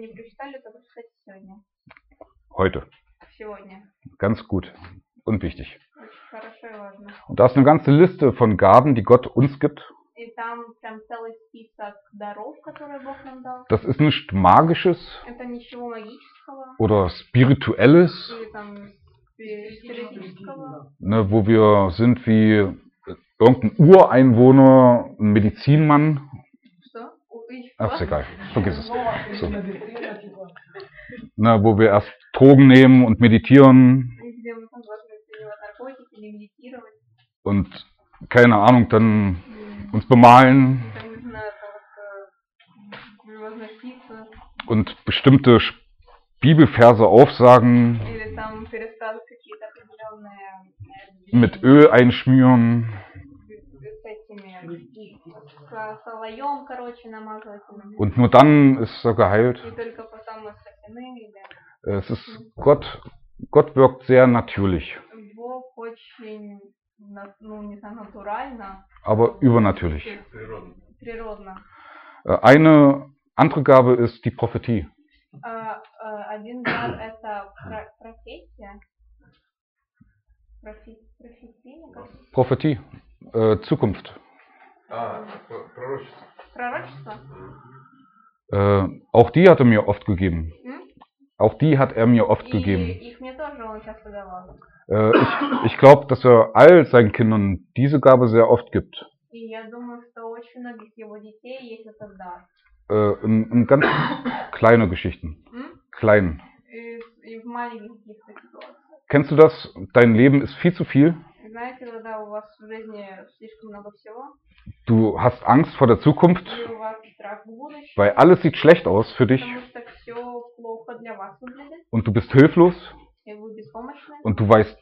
Heute. Ganz gut und wichtig. Und da ist eine ganze Liste von Gaben, die Gott uns gibt. И там прям целый список даров, которые Бог нам дал. Das ist nicht Magisches Это ничего магического oder Spirituelles, или там спиритического. ne, wo wir sind wie irgendein Ureinwohner, ein Medizinmann. Что? Ach, ist egal, vergiss es. Вот. So. Ne, wo wir erst Drogen nehmen und meditieren Где мы там должны принимать наркотики или медитировать. und keine Ahnung, dann uns bemalen Там, не знаю, возноситься. und bestimmte Bibelverse aufsagen, Или там пересказывать какие-то определенные mit Öl einschmieren с этими, с солоем, короче, намазывать. und nur dann ist er geheilt. И только потом мы спасены. Или Es ist Gott wirkt sehr natürlich, Бог очень, ну, не знаю, натурально, aber übernatürlich. природно. Eine andere Gabe ist die Prophetie. Один дар — это профессия. Профессия? Prophetie, Zukunft. Пророчество. Пророчество? Auch die hat er mir oft gegeben. Auch die hat er mir oft И gegeben. их мне тоже он часто давал. Ich glaube, dass er all seinen Kindern diese Gabe sehr oft gibt. И я думаю, что у очень многих его детей есть этот дар. In ganz kleine Geschichten. Klein. И в маленьких каких-то ситуациях. Kennst du das? Dein Leben ist viel zu viel. Знаете, когда у вас в жизни слишком много всего, Du hast Angst vor der Zukunft, и у вас страх в будущем, weil alles sieht schlecht aus für dich потому что все плохо для вас выглядит, und du bist hilflos и вы беспомощны, und du weißt,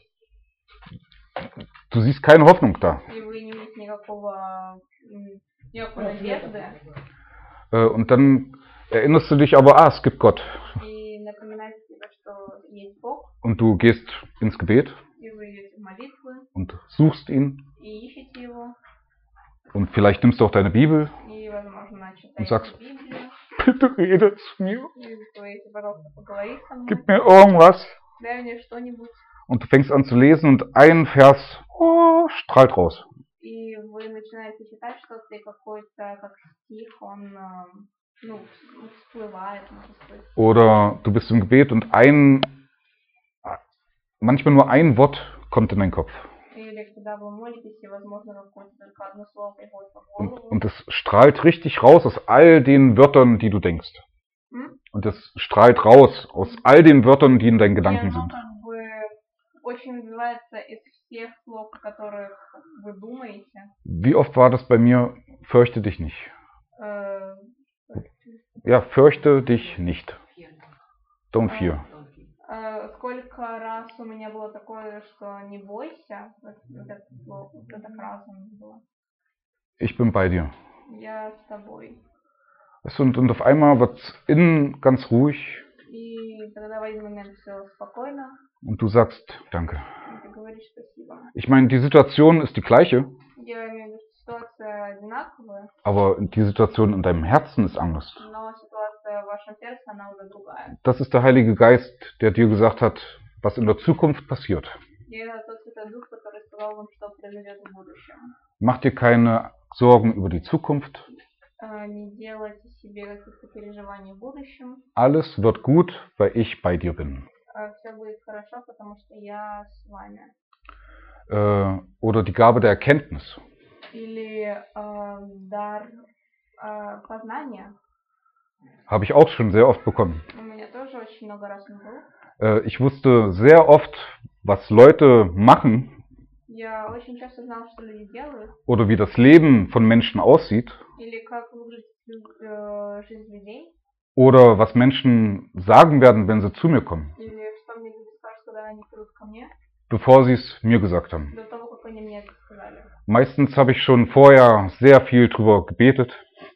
du siehst keine Hoffnung da. и вы не видите никакой надежды, Und dann erinnerst du dich aber, es gibt Gott. и напоминаете себе, что есть Бог, Und du gehst ins Gebet и вы идете в молитвы, und suchst ihn. и ищете его, Und vielleicht nimmst du auch deine Bibel и, возможно, und sagst, читаете Библию, bitte rede zu mir, и вы говорите, пожалуйста, поговори со мной, gib mir irgendwas. дай мне что-нибудь, Und du fängst an zu lesen und ein Vers strahlt raus. и вы начинаете читать что-то, и какой-то, как стих, он, ну, всплывает, можно сказать. Oder du bist im Gebet und manchmal nur ein Wort kommt in deinen Kopf. Или когда вы молитесь, и, возможно, какое-то только одно слово приходит в голову. Und es strahlt richtig raus aus all den Wörtern, die du denkst. Und es strahlt raus aus all den Wörtern, die in deinen Gedanken sind. Как бы очень выбивается из всех слов, о которых вы думаете. Wie oft war das bei mir, fürchte dich nicht. Ja, fürchte dich nicht. Don't fear. Сколько раз у меня было такое, что не бойся, вот это слово, вот эта фраза у меня была. Ich bin bei dir. Я с тобой. Und auf einmal wird es innen ganz ruhig И тогда в один момент все спокойно, und du sagst Danke. и ты говоришь спасибо. Ich meine, die Situation ist die gleiche, Я имею в виду, ситуация одинаковая, aber die Situation in deinem Herzen ist anders. но ситуация в вашем сердце, она уже другая. Das ist der Heilige Geist, der dir gesagt hat, was in der Zukunft passiert. И это тот Святой Дух, который сказал вам, что произойдет в будущем. Mach dir keine Sorgen über die Zukunft. Не делайте себе каких-то переживаний в будущем. Alles wird gut, weil ich bei dir bin. Все будет хорошо, потому что я с вами. Oder die Gabe der Erkenntnis. Или дар познания. Habe ich auch schon sehr oft bekommen. У меня тоже очень много раз он был. Ich wusste sehr oft, was Leute machen Я очень часто знала, что люди делают. oder wie das Leben von Menschen aussieht Или как выглядит жизнь людей. oder was Menschen sagen werden, wenn sie zu mir kommen, Или что мне люди скажут, когда они придут ко мне. bevor sie es mir gesagt haben. До того, как они мне это сказали. Meistens habe ich schon vorher sehr viel drüber gebetet.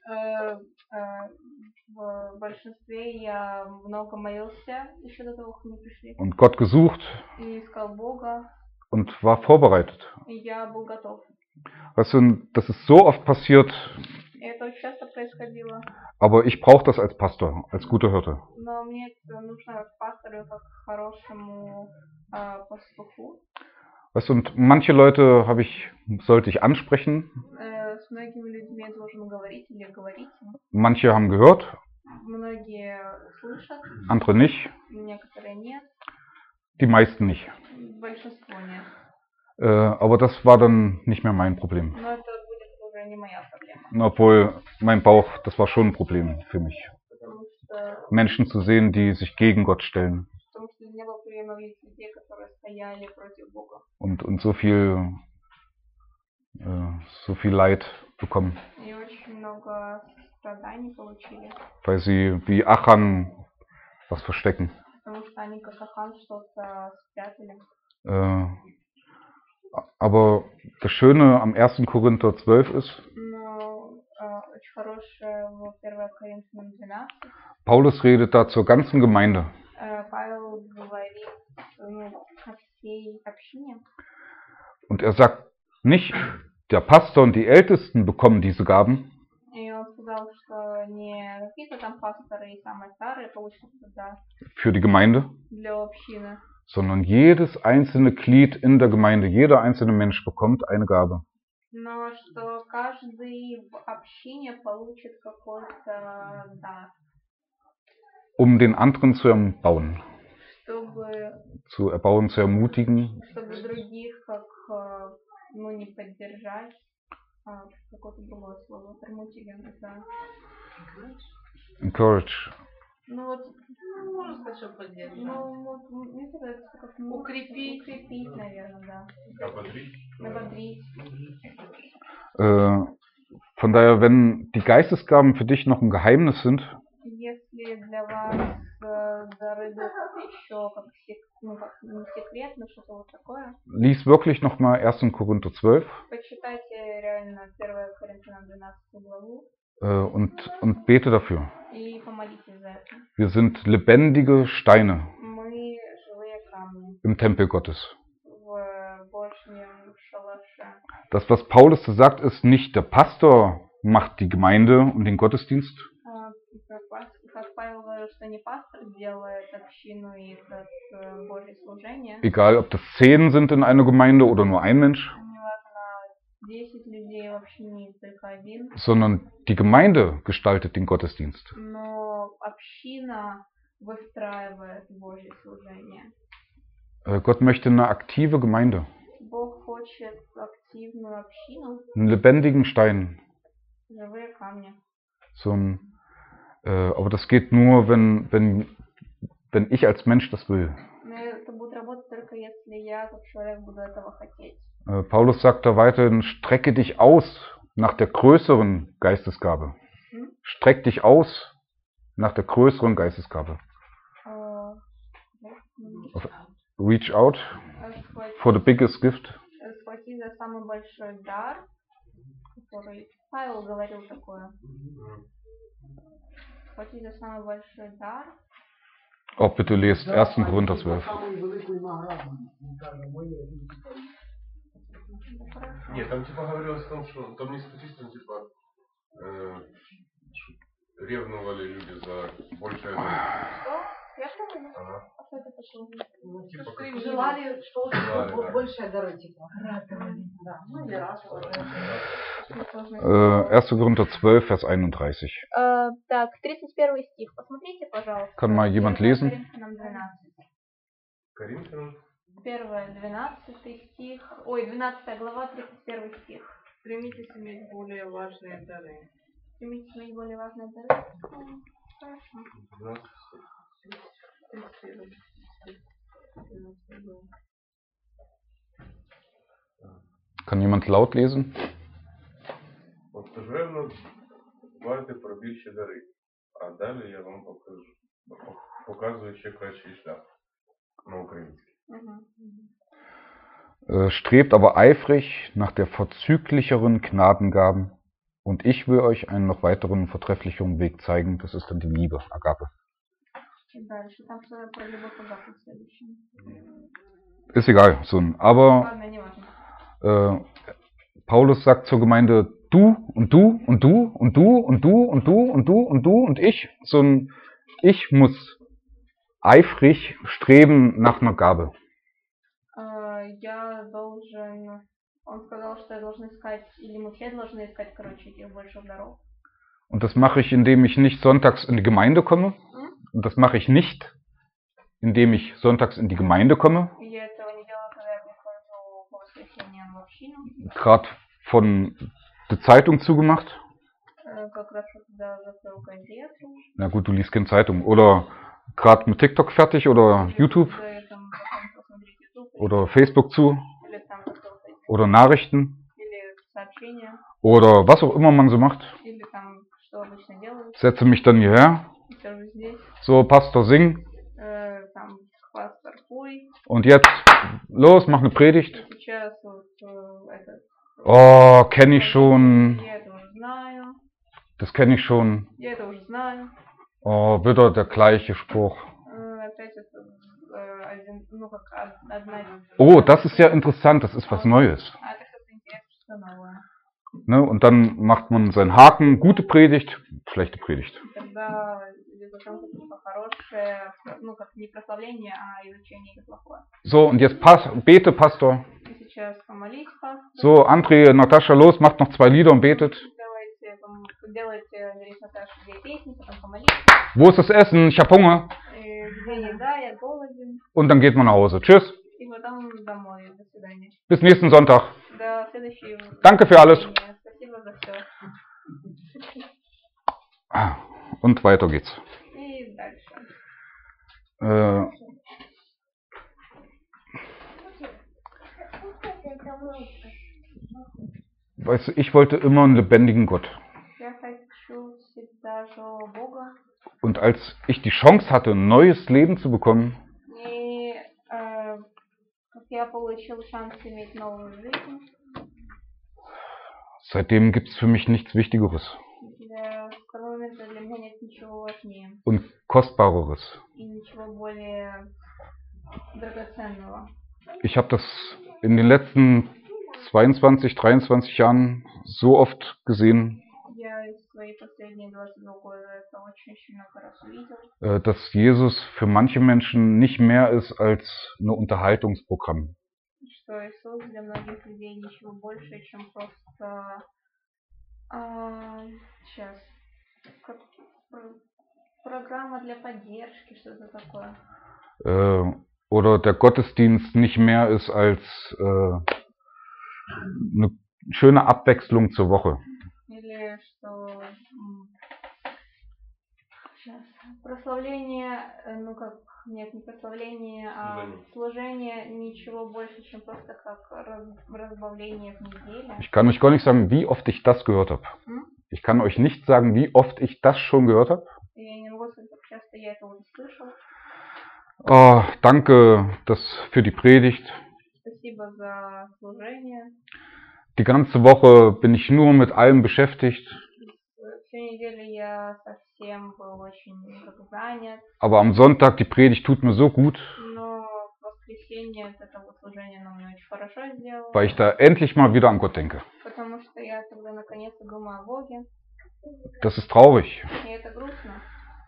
В большинстве я много молился еще до того, как мы пришли. Und Gott gesucht И искал Бога, und war vorbereitet. и я был готов. Weißt du, das ist so oft passiert, И это очень часто происходило. aber ich brauche das als Pastor, als guter Hirte. Но мне это нужно как пастору, как хорошему пастуху. Weißt du, und manche Leute sollte ich ansprechen, С с многими людьми должен говорить или говорить. Manche haben gehört, Многие слышат, andere nicht, некоторые нет, die meisten nicht. большинство нет. Aber das war dann nicht mehr mein Problem. Но это будет уже не моя проблема. Obwohl mein Bauch, das war schon ein Problem für mich. Потому что Menschen zu sehen, die sich gegen Gott stellen для меня было приемлемо видеть людей, которые стояли против Бога. und so viel Leid bekommen, И очень много страданий получили. weil sie wie Achan was verstecken. Потому что они как Ахан что-то спрятали. Aber das Schöne am 1. Korinther 12 ist, Но очень хорошее в 1 Коринфянам 12. Paulus redet da zur ganzen Gemeinde. Павел говорит ко всей общине. Und er sagt nicht, der Pastor und die Ältesten bekommen diese Gaben, И он сказал, что не какие-то там пасторы и самые старые получат да, für die Gemeinde, для общины, sondern jedes einzelne Glied in der Gemeinde, jeder einzelne Mensch bekommt eine Gabe. но что каждый в общине получит какой-то дар, Um den anderen zu erbauen, чтобы zu ermutigen, других как не поддержать, а какое-то другое слово, промутиген, это encourage. ну вот, Можно сказать, что поддерживать. ну вот, мне кажется, как укрепить, наверное, да, набодрить. Von daher, wenn die Geistesgaben für dich noch ein Geheimnis sind, Если для вас дары духа еще как не секрет, но что-то вот такое, lies wirklich nochmal 1. Korinther 12 почитайте реально 1 Коринфянам 12 главу und bete dafür. и помолитесь за это. Wir sind lebendige Steine Мы живые камни im Tempel Gottes. в Божьем шалаше. Das, was Paulus sagt, ist nicht, der Pastor macht die Gemeinde und den Gottesdienst, Как Павел говорил, что не пастор делает общину и это Божье служение. egal ob das 10 sind in einer Gemeinde oder nur ein Mensch, Неважно, 10 людей в общине, только один. sondern die Gemeinde gestaltet den Gottesdienst. Но община выстраивает Божье служение. Gott möchte eine aktive Gemeinde, Бог хочет активную общину, einen lebendigen Stein. живые камни. Aber das geht nur, wenn ich als Mensch das will. Но это будет работать только если я, как человек, буду этого хотеть. Paulus sagt da weiterhin, strecke dich aus nach der größeren Geistesgabe. Streck dich aus nach der größeren Geistesgabe. Reach out for the biggest gift. Схвати за самый большой дар, который Павел говорил такое. Схвати за самый большой дар. Oh, bitte lest 1. Korinther 12. Нет, там типа говорилось о том, что там не специально типа ревновали люди за большее. Что? Я что ли? Ага. А что это пошло? Ну, типа Что как... им желали, что Желали, да. большая дары, типа. Ратовали. Да. Ну или ратовали. 1. Korinther 12, Vers 31. Так, 31 стих. Посмотрите, пожалуйста. Kann mal jemand lesen? Коринфянам 12. Коринфянам? 12 стих. Ой, 12 глава, 31 стих. Стремитесь иметь более важные дары. Стремитесь иметь более важные дары. Хорошо. 31 стих. Kann jemand laut lesen? От ревно дбайте про більші дари, а далі я вам показую ще кращий шлях на українській. Strebt aber eifrig nach der vorzüglicheren Gnadengaben und ich will euch einen noch weiteren vortrefflicheren Weg zeigen. Das ist dann die Liebe, Agape. Дальше. Там что про любовь Агапы в следующем. Ist egal, aber Ладно, не важно. Paulus sagt zur Gemeinde, du und du und du und du und du und du und du und du und ich. Ich muss eifrig streben nach einer Gabe. Я должен Он сказал, что я должна искать, или мы все должны искать, короче, этих больших дорог. Und das mache ich, indem ich nicht sonntags in die Gemeinde komme. М? Und das mache ich nicht, indem ich sonntags in die Gemeinde komme. И я этого не делаю, когда я прихожу по воскресеньям в общину. Gerade von der Zeitung zugemacht. Как раз когда закрыл газету. Na gut, du liest keine Zeitung. Oder gerade mit TikTok fertig oder YouTube Или я там потом посмотреть YouTube, oder Facebook zu или там закрыл Facebook, oder Nachrichten или сообщения, oder was auch immer man so macht. или там что обычно делают. Setze mich dann hierher. Сижу здесь, So, Pastor, sing. там пастор Пуй. Und jetzt, los, mach eine Predigt. И сейчас вот этот. Oh, kenne ich schon. Я это уже знаю. Das kenne ich schon. Я это уже знаю. Oh, wieder der gleiche Spruch. Опять это один, ну как одна. Oh, das ist ja interessant, das ist was Neues. А это что-то интересное, что новое. Ne? Und dann macht man seinen Haken, gute Predigt, schlechte Predigt. Тогда потом типа хорошее, ну как не прославление, а изучение это плохое. So, und jetzt bete, Pastor. И сейчас помолись, пастор. So, André, Natascha, los, macht noch 2 Lieder und betet. Давайте делайте, Андрей, Наташа, 2 песни, потом помолитесь. Wo ist das Essen? Ich hab Hunger. Где еда, я голоден. Und dann geht man nach Hause. Tschüss. И потом домой. До свидания. Bis nächsten Sonntag. До следующего. Danke für alles. Спасибо за все. Und weiter geht's. И дальше. Weißt du, ich wollte immer einen lebendigen Gott. Я хочу всегда живого Бога. Und als ich die Chance hatte, ein neues Leben zu bekommen, И как я получил шанс иметь новую жизнь, seitdem gibt's für mich nichts Wichtigeres с того момента для меня нет ничего важнее und Kostbareres. и ничего более драгоценного. Ich habe das in den letzten 22, 23 Jahren so oft gesehen, Я из свои последние 22 года это очень сильно раз увидел. dass Jesus für manche Menschen nicht mehr ist als ein Unterhaltungsprogramm. Что Иисус для многих людей ничего больше, чем просто сейчас как программа для поддержки, что-то такое. Oder der Gottesdienst nicht mehr ist als eine schöne Abwechslung zur Woche. Или что сейчас прославление, ну как нет, не прославление, а служение ничего больше, чем просто как разбавление в неделе. Ich kann euch gar nicht sagen, wie oft ich das gehört habe. Ich kann euch nicht sagen, wie oft ich das schon gehört habe. Я не могу сказать, как часто я это уже слышал. Oh, danke für die Predigt. Спасибо за служение. Die ganze Woche bin ich nur mit allem beschäftigt. Всю неделю я совсем был очень занят. Aber am Sonntag, die Predigt tut mir so gut, Но в воскресенье это служение нам очень хорошо сделало. weil ich da endlich mal wieder an Gott denke. Потому что я тогда наконец-то думаю о Боге. Das ist traurig, И это грустно.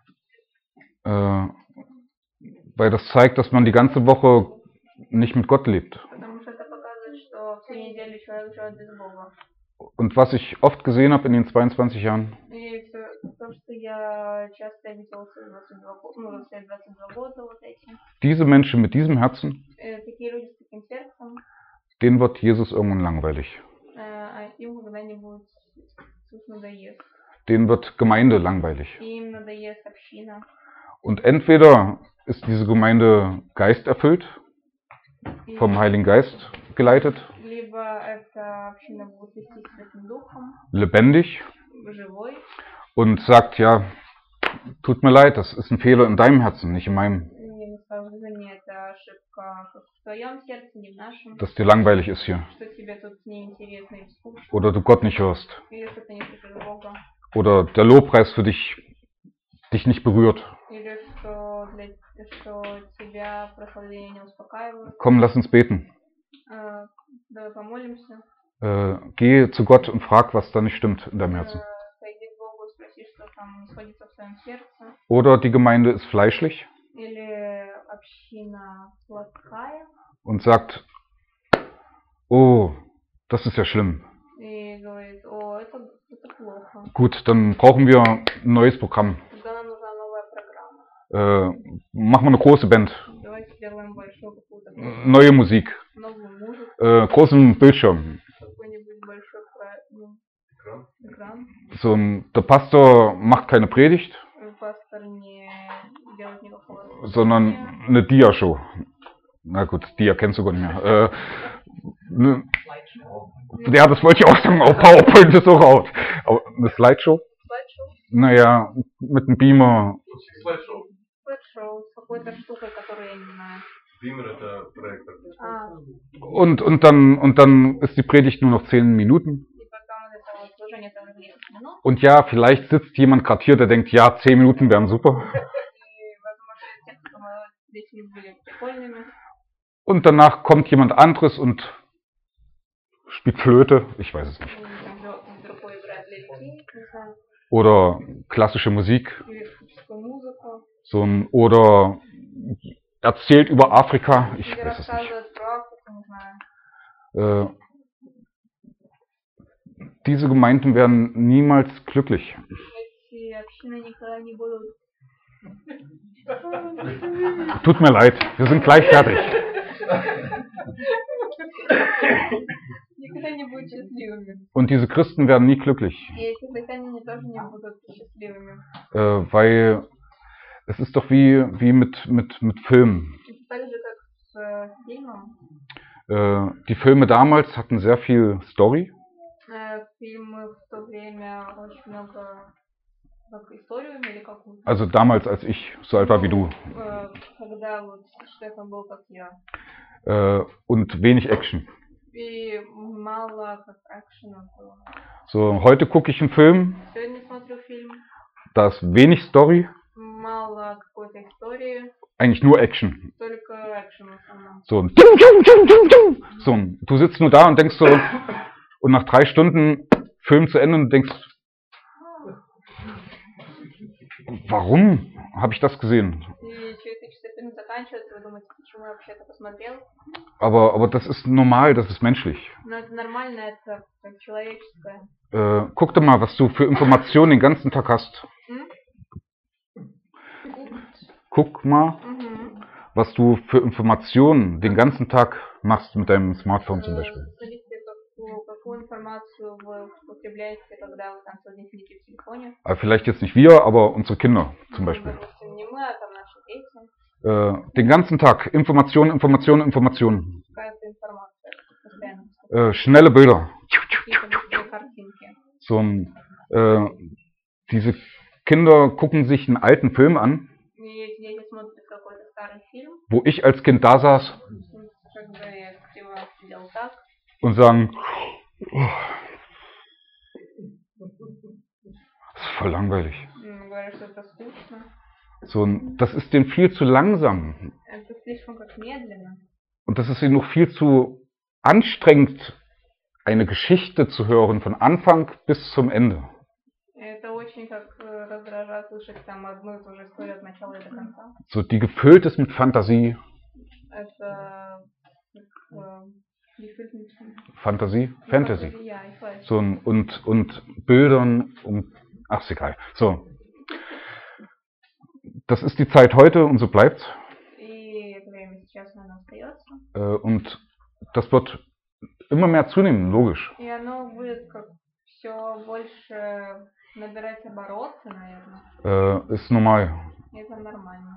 weil das zeigt, dass man die ganze Woche nicht mit Gott lebt. Потому что это показывает, что всю неделю человек живет без Бога. Und was ich oft gesehen habe in den 22 Jahren, И то, что я часто видел в свои 22 года вот эти. diese Menschen mit diesem Herzen, Такие люди с таким сердцем, denen wird Jesus irgendwann langweilig. им когда-нибудь Иисус надоест. Denen wird Gemeinde langweilig. Им надоест община. Und entweder ist diese Gemeinde geisterfüllt, vom Heiligen Geist geleitet, Либо эта община будет вести Святым Духом, lebendig живой, und sagt, ja, tut mir leid, das ist ein Fehler in deinem Herzen, nicht in meinem, и скажут, извини, это ошибка в твоем сердце, не в нашем, dass dir langweilig ist hier. что тебе тут неинтересно и скучно, Oder du Gott nicht hörst. или что ты не слышишь Бога, Oder der Lobpreis für dich nicht berührt. или что тебя прославление не успокаивает. Komm, lass uns beten. Давай помолимся. Geh zu Gott und frag, was da nicht stimmt in deinem Herzen. Пойди к Богу, спроси, что там находится в своем сердце. Oder die Gemeinde ist fleischlich Или община плотская. und sagt, oh, Das ist ja schlimm. И говорит, о, это плохо. Gut, dann brauchen wir ein neues Programm. Тогда нам нужна новая программа. Machen wir eine große Band. Давайте сделаем большую какую-то Neue Musik. новую музыку, Großen Bildschirm. какой-нибудь большой экран. So, der Pastor macht keine Predigt, Пастор не делает никакого sondern служения. eine Dia-Show. Na gut, Dia kennst du gar nicht mehr. Ja, das wollte ich auch sagen. Oh, PowerPoint ist auch out. Aber eine Slideshow? Слайд-шоу. Naja, mit einem Beamer. Слайд-шоу. Слайд-шоу с какой-то штукой, которую я не знаю. Beamer это проектор. А, Und dann ist die Predigt nur noch 10 Minuten. и потом вот это вот служение тоже 10 минут. Und ja, vielleicht sitzt jemand gerade hier, der denkt, ja, 10 Minuten wären super. И, возможно, те, кто здесь не были прикольными. Und danach kommt jemand anderes und spielt Flöte, ich weiß es nicht. И там другой играет ляльки, не знаю, Oder klassische Musik. или классическую музыку. Oder erzählt über Afrika, ich Или weiß es nicht. рассказывает про Африку, не знаю. Diese Gemeinden werden niemals glücklich. Эти общины никогда не будут... Tut mir leid, wir sind gleich fertig. Никогда не будут счастливыми. Und diese Christen werden nie glücklich, И эти христиане тоже не будут счастливыми. weil es ist doch wie mit Filmen. Это так же, как с фильмом. Die Filme damals hatten sehr viel Story, Фильмы в то время очень много как историю имели какую-то. also damals, als ich so alt war wie du, Когда вот Штефан был как я. und wenig Action. И мало как экшена было. So, heute gucke ich einen Film, Сегодня смотрю фильм. da ist wenig Story, Мало какой-то истории, eigentlich nur Action. только экшен в основном. So, so, du sitzt nur da und denkst so, und nach 3 Stunden Film zu Ende und denkst, warum habe ich das gesehen? И через 3 часа фильм заканчивается, вы думаете, почему я вообще это посмотрел? Aber das ist normal, das ist menschlich. Но это нормально, это как человеческое. Guck doch mal, was du für Informationen den ganzen Tag hast. М? Guck mal, Мгм. was du für Informationen den ganzen Tag machst mit deinem Smartphone zum Beispiel. Смотрите, какую информацию вы употребляете, когда вы там сегодня сидите в телефоне. Aber vielleicht jetzt nicht wir, aber unsere Kinder zum Ну, Beispiel. допустим, не мы, а там наши дети. Den ganzen Tag Informationen, Informationen, Informationen. Какая-то информация постоянно. Schnelle Bilder. Какие-то быстрые картинки. So diese Kinder gucken sich einen alten Film an, И эти дети смотрят какой-то старый фильм, wo ich als Kind da saß когда я криво сидел так, und sagen, oh, das ist voll langweilig. говорят, что это скучно. So, das ist denen viel zu langsam. Это слишком как медленно. Und das ist ihnen noch viel zu anstrengend, eine Geschichte zu hören, von Anfang bis zum Ende. Это очень как раздражает слышать там одну и ту же историю от начала и до конца. So, die gefüllt ist mit Fantasie. Это gefüllt mit Fantasie? Fantasy. Ja, ich weiß. So, und Bildern und, ach, ist egal. So. Das ist die Zeit heute und so bleibt's. И это время сейчас, наверное, остается. Und das wird immer mehr zunehmen, logisch. И оно будет как все больше набирать обороты, наверное. Ist normal. Это нормально.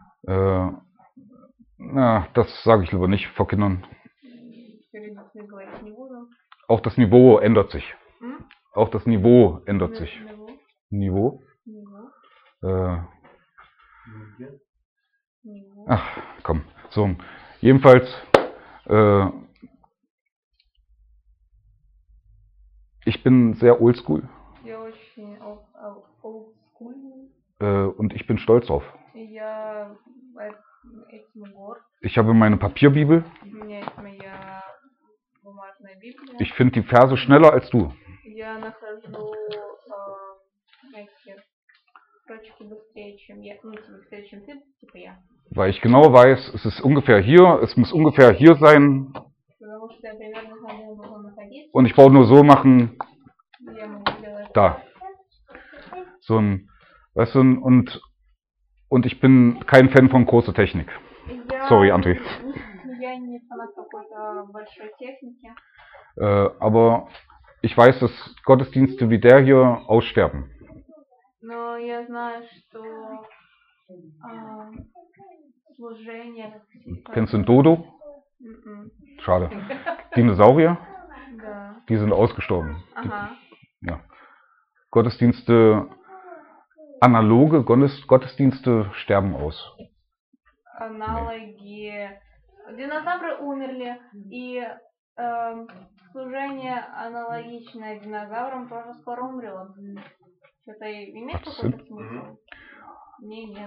Na, das sage ich lieber nicht vor Kindern. Перед детьми говорить не буду. Auch das Niveau ändert sich. М? Auch das Niveau ändert sich. Niveau. Niveau? Niveau. Ach, komm. So, jedenfalls, ich bin sehr oldschool. Я очень олдскульный. Und ich bin stolz drauf. И я этим горд. Ich habe meine Papierbibel. У меня есть моя бумажная Библия. Ich finde die Verse schneller als du. Я нахожу эти строчки быстрее, чем я. Ну, быстрее, чем ты, типа я. Weil ich genau weiß, es ist ungefähr hier, es muss ungefähr hier sein. Потому что что я примерно знаю, где я могу находиться. Und ich brauche nur so machen, Я могу делать da. So ein, weißt du, und ich bin kein Fan von großer Technik. Sorry, André. Я не фанат какой-то большой техники. Aber ich weiß, dass Gottesdienste wie der hier aussterben. Но я знаю, что служение... Kennst du einen Dodo? Schade. Dinosaurier? Да. Die sind ausgestorben. Ага. Ja. Gottesdienste, analoge Gottesdienste sterben aus. Аналоги... Динозавры умерли, и служение аналогичное динозаврам тоже скоро умрет. Что-то имеет какой-то смысл? Не, нет.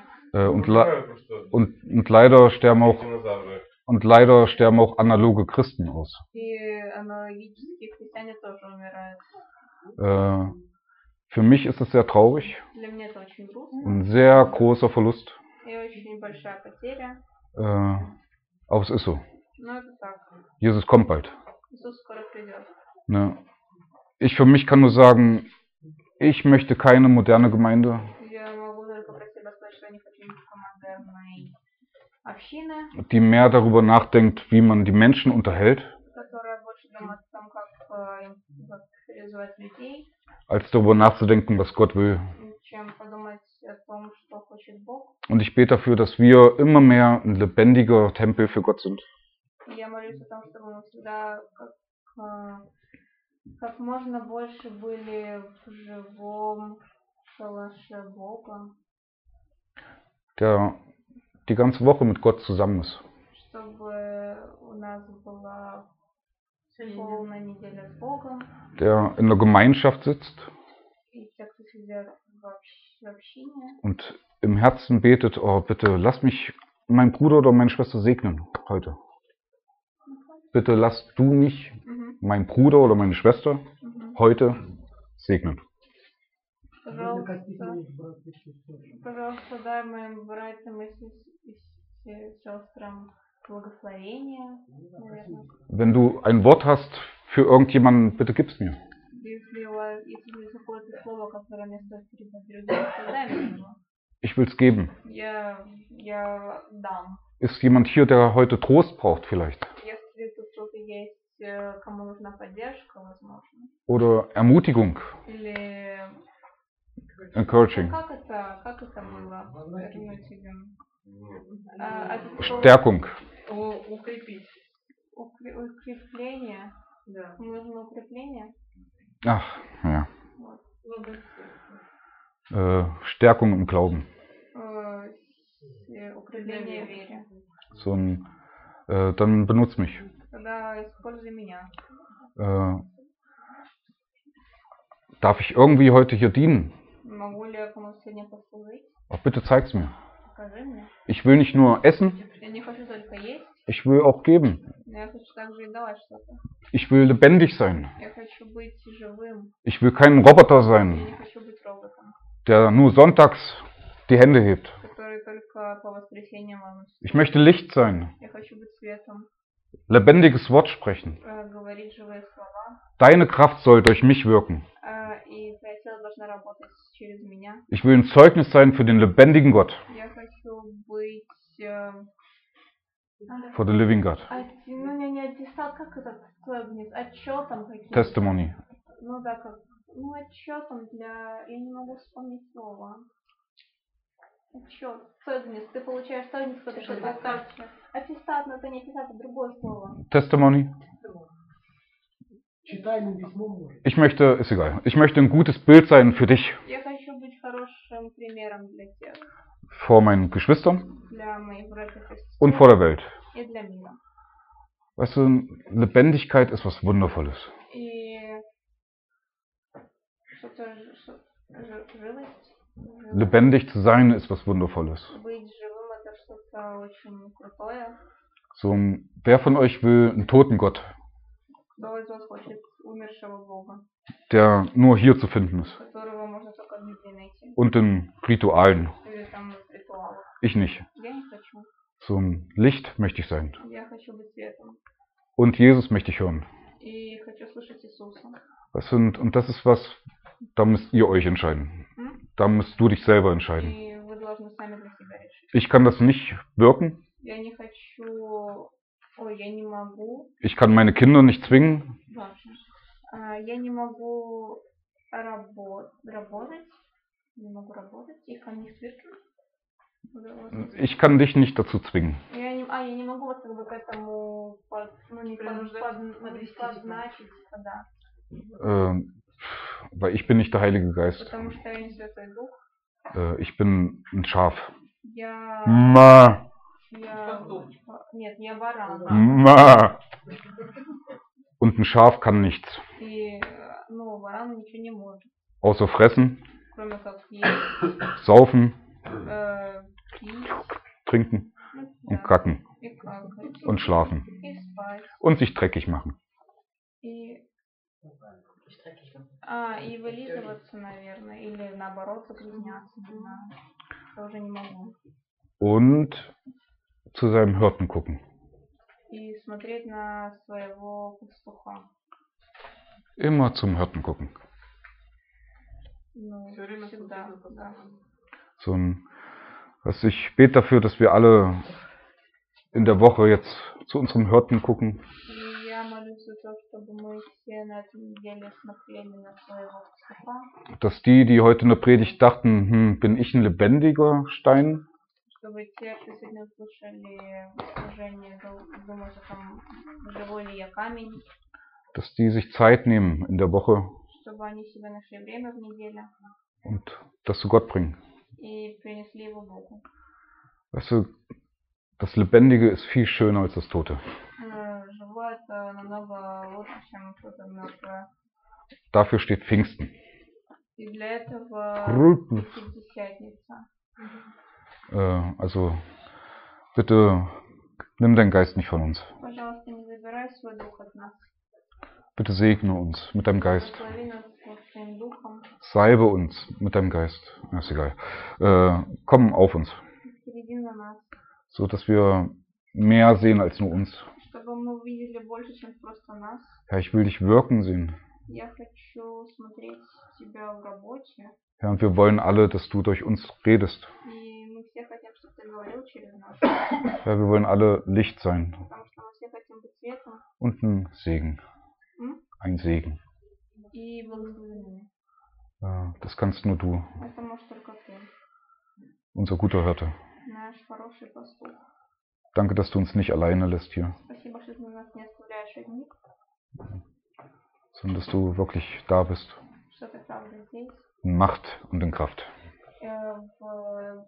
Und leider sterben auch analoge Christen aus. И аналогические христиане тоже умирают. Für mich ist es sehr traurig. Для меня это очень грустно. Ein sehr großer Verlust. И очень большая потеря. Aber es ist so. Но это так. Jesus kommt bald. Иисус скоро придет. Ne? Ich für mich kann nur sagen, ich möchte keine moderne Gemeinde, Я могу только про себя сказать, что я не хочу никакой модерной общины, die mehr darüber nachdenkt, wie man die Menschen unterhält, которая больше думает о том, как реализовать людей, als darüber nachzudenken, was Gott will. чем подумать о том, что хочет Бог. Und ich bete dafür, dass wir immer mehr ein lebendiger Tempel für Gott sind. И я молюсь о том, чтобы мы всегда как можно больше были в живом шалаше Бога, Der die ganze Woche mit Gott zusammen ist. чтобы у нас была полная неделя с Богом, Der in der Gemeinschaft sitzt и те, кто сидят в общине, und im Herzen betet, oh bitte lass mich meinen Bruder oder meine Schwester segnen heute. Bitte lass du mich, meinen Bruder oder meine Schwester, heute segnen. Пожалуйста, дай моим братьям и сестрам благословение, наверное. Wenn du ein Wort hast für irgendjemanden, bitte gib's mir. Если есть какое-то слово, которое мне стоит передать другим, то дай мне его. Ich will's geben. Я дам. Ist jemand hier, der heute Trost braucht vielleicht? Если тут кто-то есть, кому нужна поддержка, возможно. Oder Ermutigung, Или... encouraging, Как это было? Stärkung. Укрепить. Укрепление. Да. Нужно укрепление. Ach, ja. Вот. Stärkung im Glauben. Укрепление в вере. So ein, dann benutz mich. Тогда используй меня. Darf ich irgendwie heute hier dienen? Могу ли я кому-то сегодня послужить? Oh, bitte zeig's mir. Покажи мне. Ich will nicht nur essen, Я не хочу только есть, ich will auch geben. но я хочу также и давать что-то. Ich will lebendig sein. Я хочу быть живым. Ich will kein Roboter Я sein, не хочу быть роботом, der nur sonntags die Hände hebt. который только по воскресеньям молится. Ich möchte Licht sein, Я хочу быть светом, lebendiges Wort sprechen. говорить живые слова. Deine Kraft soll durch mich wirken. И твоя сила должна работать через меня. Ich will ein Zeugnis sein für den lebendigen Gott, Я хочу быть... for the living God. Ну, не аттестат, как это Zeugnis, отчетом каким-то. Testimony. Ну да, как... Ну, отчетом для... Я не могу вспомнить слово. Отчет. Zeugnis. Ты получаешь Zeugnis, который что-то откажется. Аттестат, но это не аттестат, это другое слово. Testimony. Читаемым письмом может. Ich möchte, ist egal. Ich möchte ein gutes Bild sein für dich, Я хочу быть хорошим примером для тех, vor meinen Geschwistern для моих братьев и und сестер vor der Welt. и для мира. Weißt du, Lebendigkeit ist was Wundervolles. И что-то живость. Lebendig zu sein ist was Wundervolles. Быть живым это что-то очень крутое. So, wer von euch will einen toten Gott, Кто из вас хочет умершего Бога, der nur hier zu finden ist? которого можно только в Библии найти? Und in Ritualen. Или там в ритуалах. Ich nicht. Я не хочу. So ein Licht möchte ich sein. Я хочу быть светом. Und Jesus möchte ich hören. И хочу слышать Иисуса. Und das ist was, da müsst ihr euch entscheiden. Da musst du dich selber entscheiden. И вы должны сами для себя решить. Ich kann das nicht wirken. Я не хочу... Ой, я не могу. Ich kann meine Kinder nicht zwingen. Важно. Я не могу работать. Не могу работать. Ich kann nicht wirken. Ich kann dich nicht dazu zwingen. Я не могу вас как бы к этому подначить, да. Weil ich bin nicht der Heilige Geist. Потому что я не Святой Дух. Ich bin ein Schaf. Я... Ma. Нет, я баран. Ma. Und ein Schaf kann nichts. И, баран ничего не может. Außer fressen, Кроме как есть, saufen, пить, trinken und kacken и какать, und schlafen. и спать. Und sich dreckig machen. И вылизываться, наверное, или наоборот загрязняться, не знаю. Тоже не могу. Und zu seinem Hirten gucken. И смотреть на своего пастуха. Immer zum Hirten gucken. Всегда, да. Ich bete dafür, dass wir alle in der Woche jetzt zu unserem Hirten gucken. И я молюсь за то, чтобы мы все на этой неделе смотрели на своего пастуха. Dass die heute in der Predigt dachten, bin ich ein lebendiger Stein? Чтобы те, кто сегодня услышали служение, думают, что там живой ли я камень. Dass die sich Zeit nehmen in der Woche Чтобы они себе нашли время в неделю und das zu Gott bringen. и принесли его Богу. Weißt du, das Lebendige ist viel schöner als das Tote. Живое это намного лучше, чем что-то мертвое. Dafür steht Pfingsten. И для этого Пятидесятница. Also bitte nimm deinen Geist nicht von uns. Пожалуйста, не забирай свой дух от нас. Bitte segne uns mit deinem Geist. Благослови нас своим духом. Salbe uns mit deinem Geist. Ist egal. Komm auf uns. Впереди на нас. So dass wir mehr sehen als nur uns. Чтобы мы увидели больше, чем просто нас. Herr, ich will dich wirken sehen. Я хочу смотреть тебя в работе. Herr, und wir wollen alle, dass du durch uns redest. И мы все хотим, чтобы ты говорил через нас. Herr, wir wollen alle Licht sein. Потому что мы все хотим быть светом. Und ein Segen. Ein Segen. И благословенными. Das kannst nur du. Это можешь только ты. Unser guter Hirte. Наш хороший пастух. Danke, dass du uns nicht alleine lässt hier. Спасибо, что ты нас не оставляешь одних. Sondern dass du wirklich da bist. Что ты правда здесь. In Macht und in Kraft. В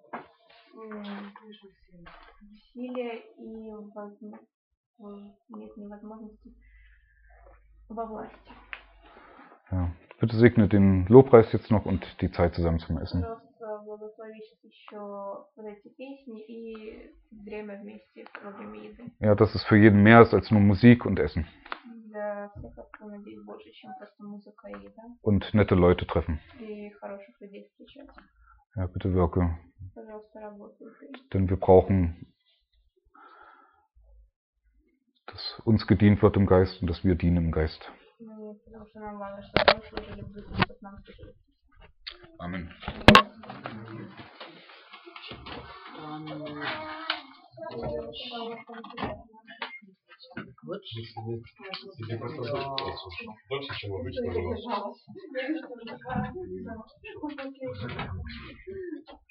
силе и невозможности во власти. Ja. Bitte segne den Lobpreis jetzt noch und die Zeit zusammen zum Essen. Пожалуйста, благослови еще вот эти песни и время вместе во время еды. Ja, dass es für jeden mehr ist als nur Musik und Essen. Для всех, кто надеюсь, больше, чем просто музыка и еда. Und nette Leute treffen. И хороших людей встречать. Ja, bitte wirke. Пожалуйста, работай. Denn wir brauchen, dass uns gedient wird im Geist und dass wir dienen im Geist. Потому что нам важно, чтобы мы служили в духе, чтобы нам служили. Amen. Если просто дольше, чем обычно.